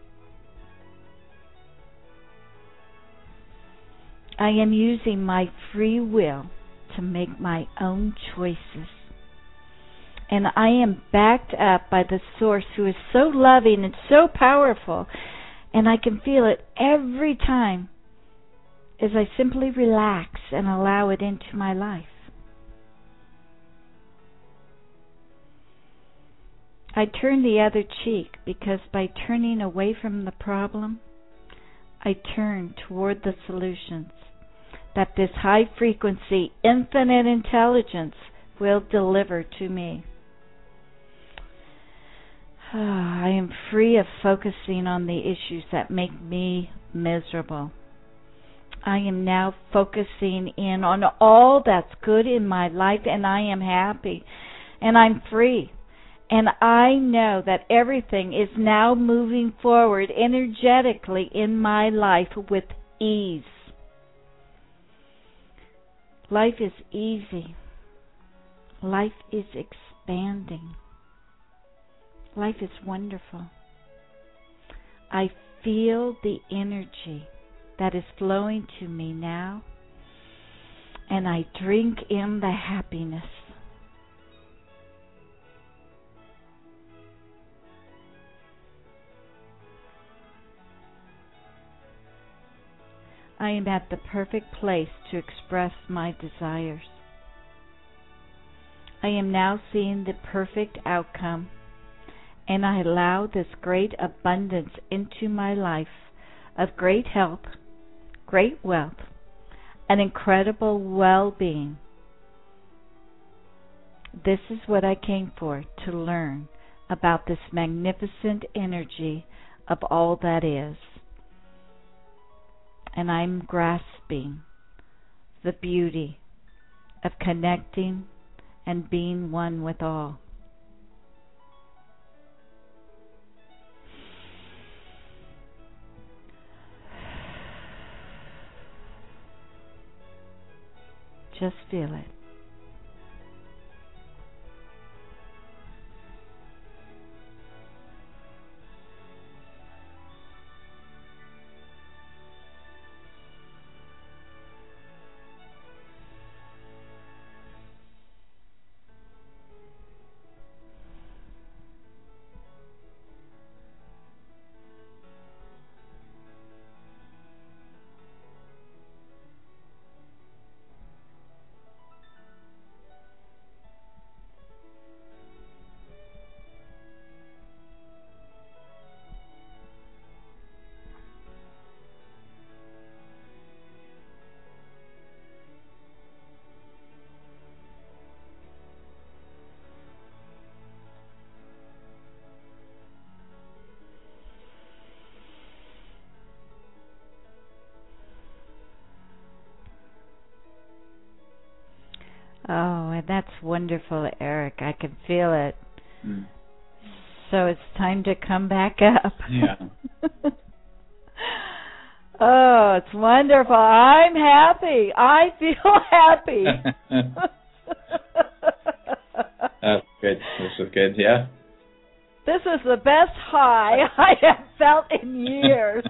I am using my free will to make my own choices. And I am backed up by the Source who is so loving and so powerful. And I can feel it every time as I simply relax and allow it into my life. I turn the other cheek because by turning away from the problem, I turn toward the solutions that this high frequency, infinite intelligence will deliver to me. I am free of focusing on the issues that make me miserable. I am now focusing in on all that's good in my life, and I am happy, and I'm free. And I know that everything is now moving forward energetically in my life with ease. Life is easy. Life is expanding. Life is wonderful. I feel the energy that is flowing to me now, and I drink in the happiness. I am at the perfect place to express my desires. I am now seeing the perfect outcome, and I allow this great abundance into my life of great health, great wealth, and incredible well-being. This is what I came for, to learn about this magnificent energy of all that is. And I'm grasping the beauty of connecting and being one with all. Just feel it. Oh, and that's wonderful, Eric. I can feel it. Mm. So it's time to come back up. Yeah. Oh, it's wonderful. I'm happy. I feel happy. That's good. This is good, yeah. This is the best high I have felt in years.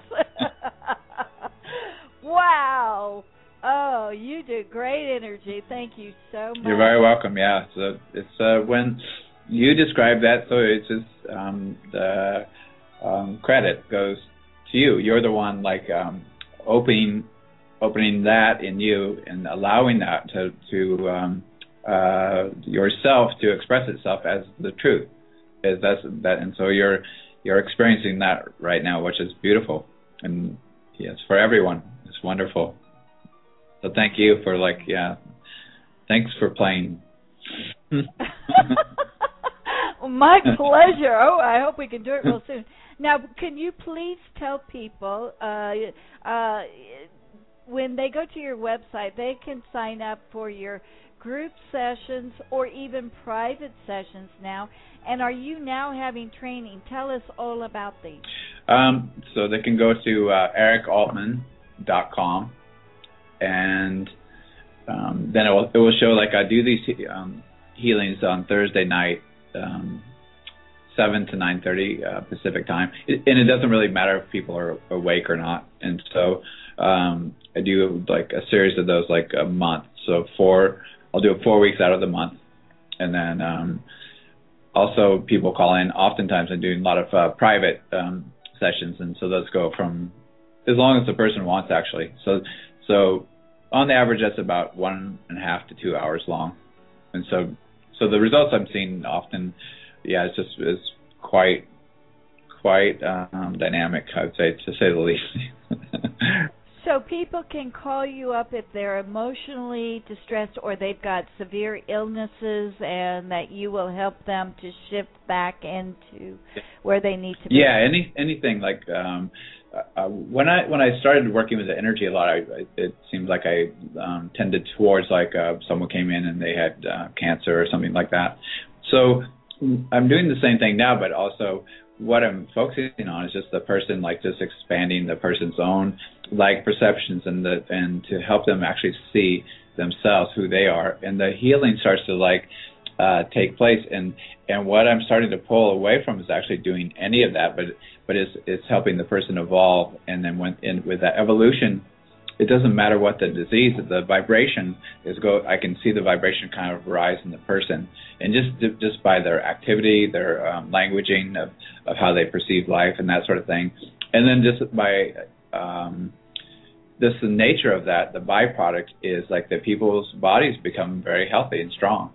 Wow. Oh, you do great energy. Thank you so much. You're very welcome. Yeah. So it's when you describe that, so it's just the credit goes to you. You're the one opening that in you and allowing that to yourself to express itself as the truth. And so you're experiencing that right now, which is beautiful. And yes, for everyone, it's wonderful. So thank you for thanks for playing. My pleasure. Oh, I hope we can do it real soon. Now, can you please tell people when they go to your website, they can sign up for your group sessions or even private sessions now. And are you now having training? Tell us all about these. So they can go to ericaltman.com. And then it will show I do these healings on Thursday night, 7 to 9:30 Pacific time, and it doesn't really matter if people are awake or not. And so I do a series of those a month. So I'll do it 4 weeks out of the month, and then also people call in. Oftentimes I'm doing a lot of private sessions, and so those go from as long as the person wants actually. So on the average, that's about 1.5 to 2 hours long, and so the results I'm seeing often, it's quite dynamic, I would say, to say the least. So people can call you up if they're emotionally distressed or they've got severe illnesses, and that you will help them to shift back into where they need to be. Yeah, anything when I started working with the energy a lot, it seemed like I tended towards someone came in and they had cancer or something like that. So I'm doing the same thing now, but also what I'm focusing on is just the person, like just expanding the person's own like perceptions and to help them actually see themselves, who they are, and the healing starts to like take place. And what I'm starting to pull away from is actually doing any of that, but it's helping the person evolve. And then with that evolution, it doesn't matter what the disease, the vibration I can see the vibration kind of rise in the person, and just by their activity, their languaging of how they perceive life and that sort of thing. And then just by the nature of that, the byproduct is like the people's bodies become very healthy and strong.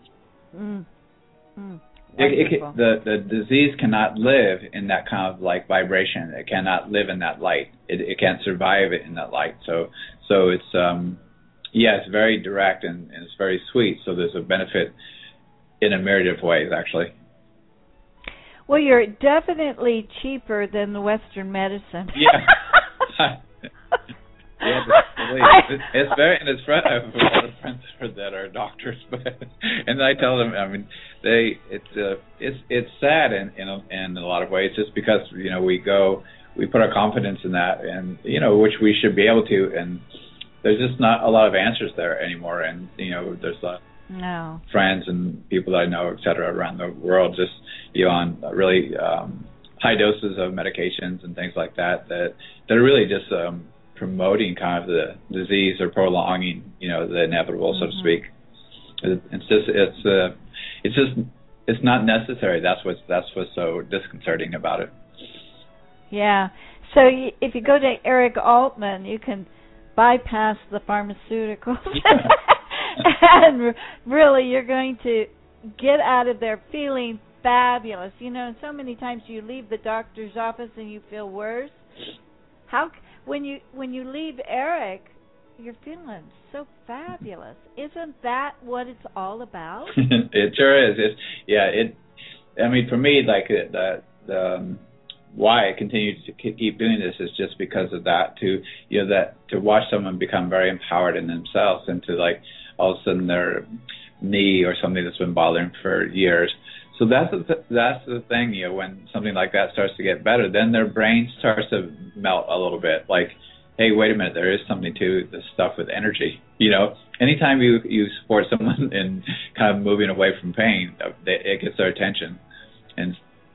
The disease cannot live in that kind of like vibration. It cannot live in that light. It can't survive it in that light. So it's it's very direct and it's very sweet. So there's a benefit in a myriad of ways, actually. Well, you're definitely cheaper than the Western medicine. Yeah. Yeah, it's very, and I have a lot of friends that are doctors, and I tell them, I mean, it's sad in a lot of ways, just because we put our confidence in that, and which we should be able to, and there's just not a lot of answers there anymore, and there's a lot of friends and people that I know, et cetera, around the world, just on really high doses of medications and things like that are really just promoting kind of the disease or prolonging, the inevitable, so to speak. It's not necessary. That's what's so disconcerting about it. Yeah. So if you go to Eric Altman, you can bypass the pharmaceuticals, and really you're going to get out of there feeling fabulous. So many times you leave the doctor's office and you feel worse. When you leave Eric, you're feeling so fabulous. Isn't that what it's all about? It sure is. I mean, for me, like the why I continue to keep doing this is just because of that. To watch someone become very empowered in themselves, and to like all of a sudden their knee or something that's been bothering for years. So that's the thing, when something like that starts to get better, then their brain starts to melt a little bit. Like, hey, wait a minute, there is something to this stuff with energy. Anytime you support someone in kind of moving away from pain, it gets their attention. And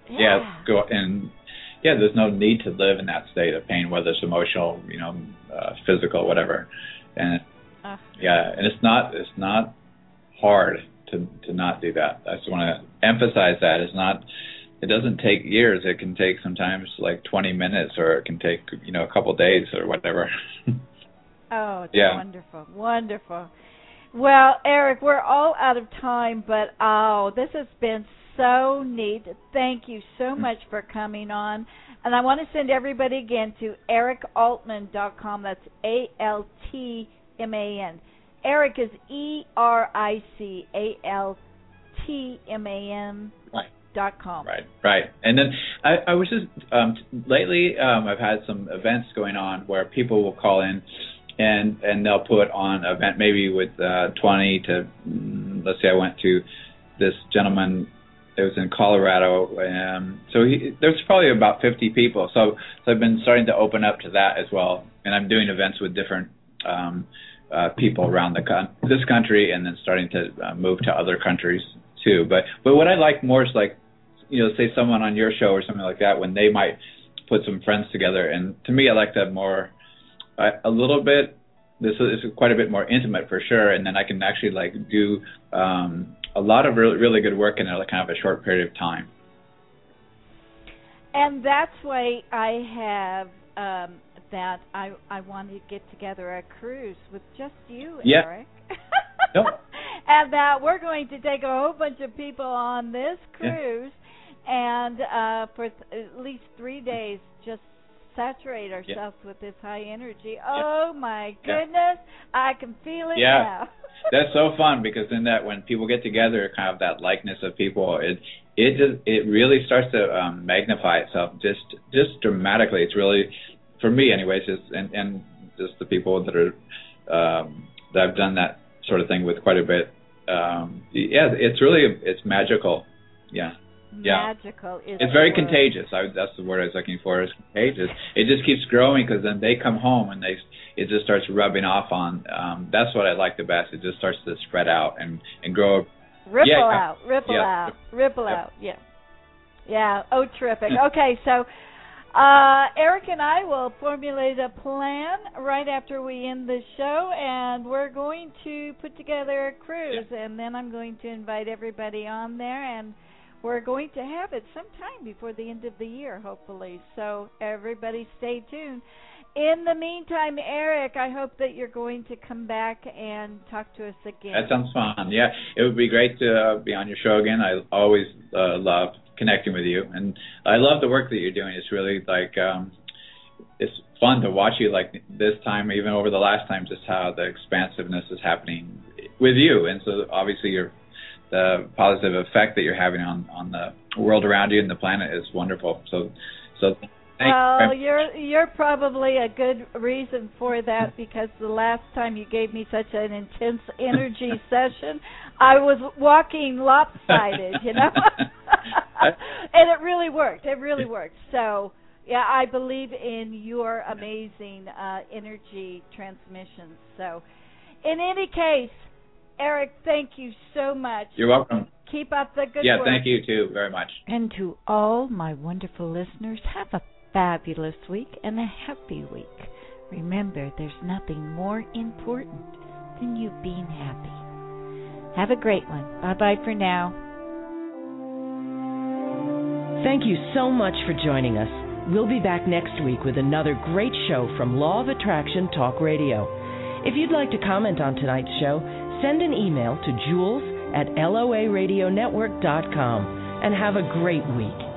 there's no need to live in that state of pain, whether it's emotional, physical, whatever. And and it's not hard to not do that. I just want to emphasize that. It doesn't take years. It can take sometimes like 20 minutes, or it can take, a couple of days or whatever. Oh, it's wonderful. Wonderful. Well, Eric, we're all out of time, but this has been so neat. Thank you so much for coming on. And I want to send everybody again to ericaltman.com. That's ALTMAN. Eric is ERICALTMAN.com. Right. And then I was just lately I've had some events going on where people will call in and they'll put on an event maybe with 20 to let's say I went to this gentleman. It was in Colorado, so there's probably about 50 people. So I've been starting to open up to that as well, and I'm doing events with different people around this country, and then starting to move to other countries too. But what I like more is like, say someone on your show or something like that, when they might put some friends together. And to me, I like that more, a little bit. This is quite a bit more intimate for sure, and then I can actually like do a lot of really, really good work in kind of a short period of time. And that's why I have that I wanted to get together a cruise with just you, Eric. Nope. And that we're going to take a whole bunch of people on this cruise, and for at least 3 days, just saturate ourselves with this high energy. Oh my goodness, I can feel it now. That's so fun, because in that, when people get together, kind of that likeness of people, it really starts to magnify itself just dramatically. It's really, for me anyways, and just the people that are that I've done that sort of thing with quite a bit. It's magical. Yeah. Magical. Is it's the very word. Contagious. That's the word I was looking for. Is contagious. It just keeps growing because then they come home and it just starts rubbing off on. That's what I like the best. It just starts to spread out and grow. Ripple out. Yeah. Yeah. Oh, terrific. Okay, so Eric and I will formulate a plan right after we end the show, and we're going to put together a cruise, and then I'm going to invite everybody on there, and we're going to have it sometime before the end of the year, hopefully. So everybody stay tuned. In the meantime, Eric, I hope that you're going to come back and talk to us again. That sounds fun. Yeah, it would be great to be on your show again. I always love connecting with you, and I love the work that you're doing. It's really like it's fun to watch you like this time, even over the last time, just how the expansiveness is happening with you. And so obviously the positive effect that you're having on the world around you and the planet is wonderful. So well, you're probably a good reason for that, because the last time you gave me such an intense energy session, I was walking lopsided, you know. And it really worked. It really worked. So, yeah, I believe in your amazing energy transmissions. So, in any case, Eric, thank you so much. You're welcome. Keep up the good work. Yeah, thank you too very much. And to all my wonderful listeners, have a fabulous week and a happy week. Remember, there's nothing more important than you being happy. Have a great one. Bye-bye for now. Thank you so much for joining us. We'll be back next week with another great show from Law of Attraction Talk Radio. If you'd like to comment on tonight's show, send an email to jules@loaradionetwork.com and have a great week.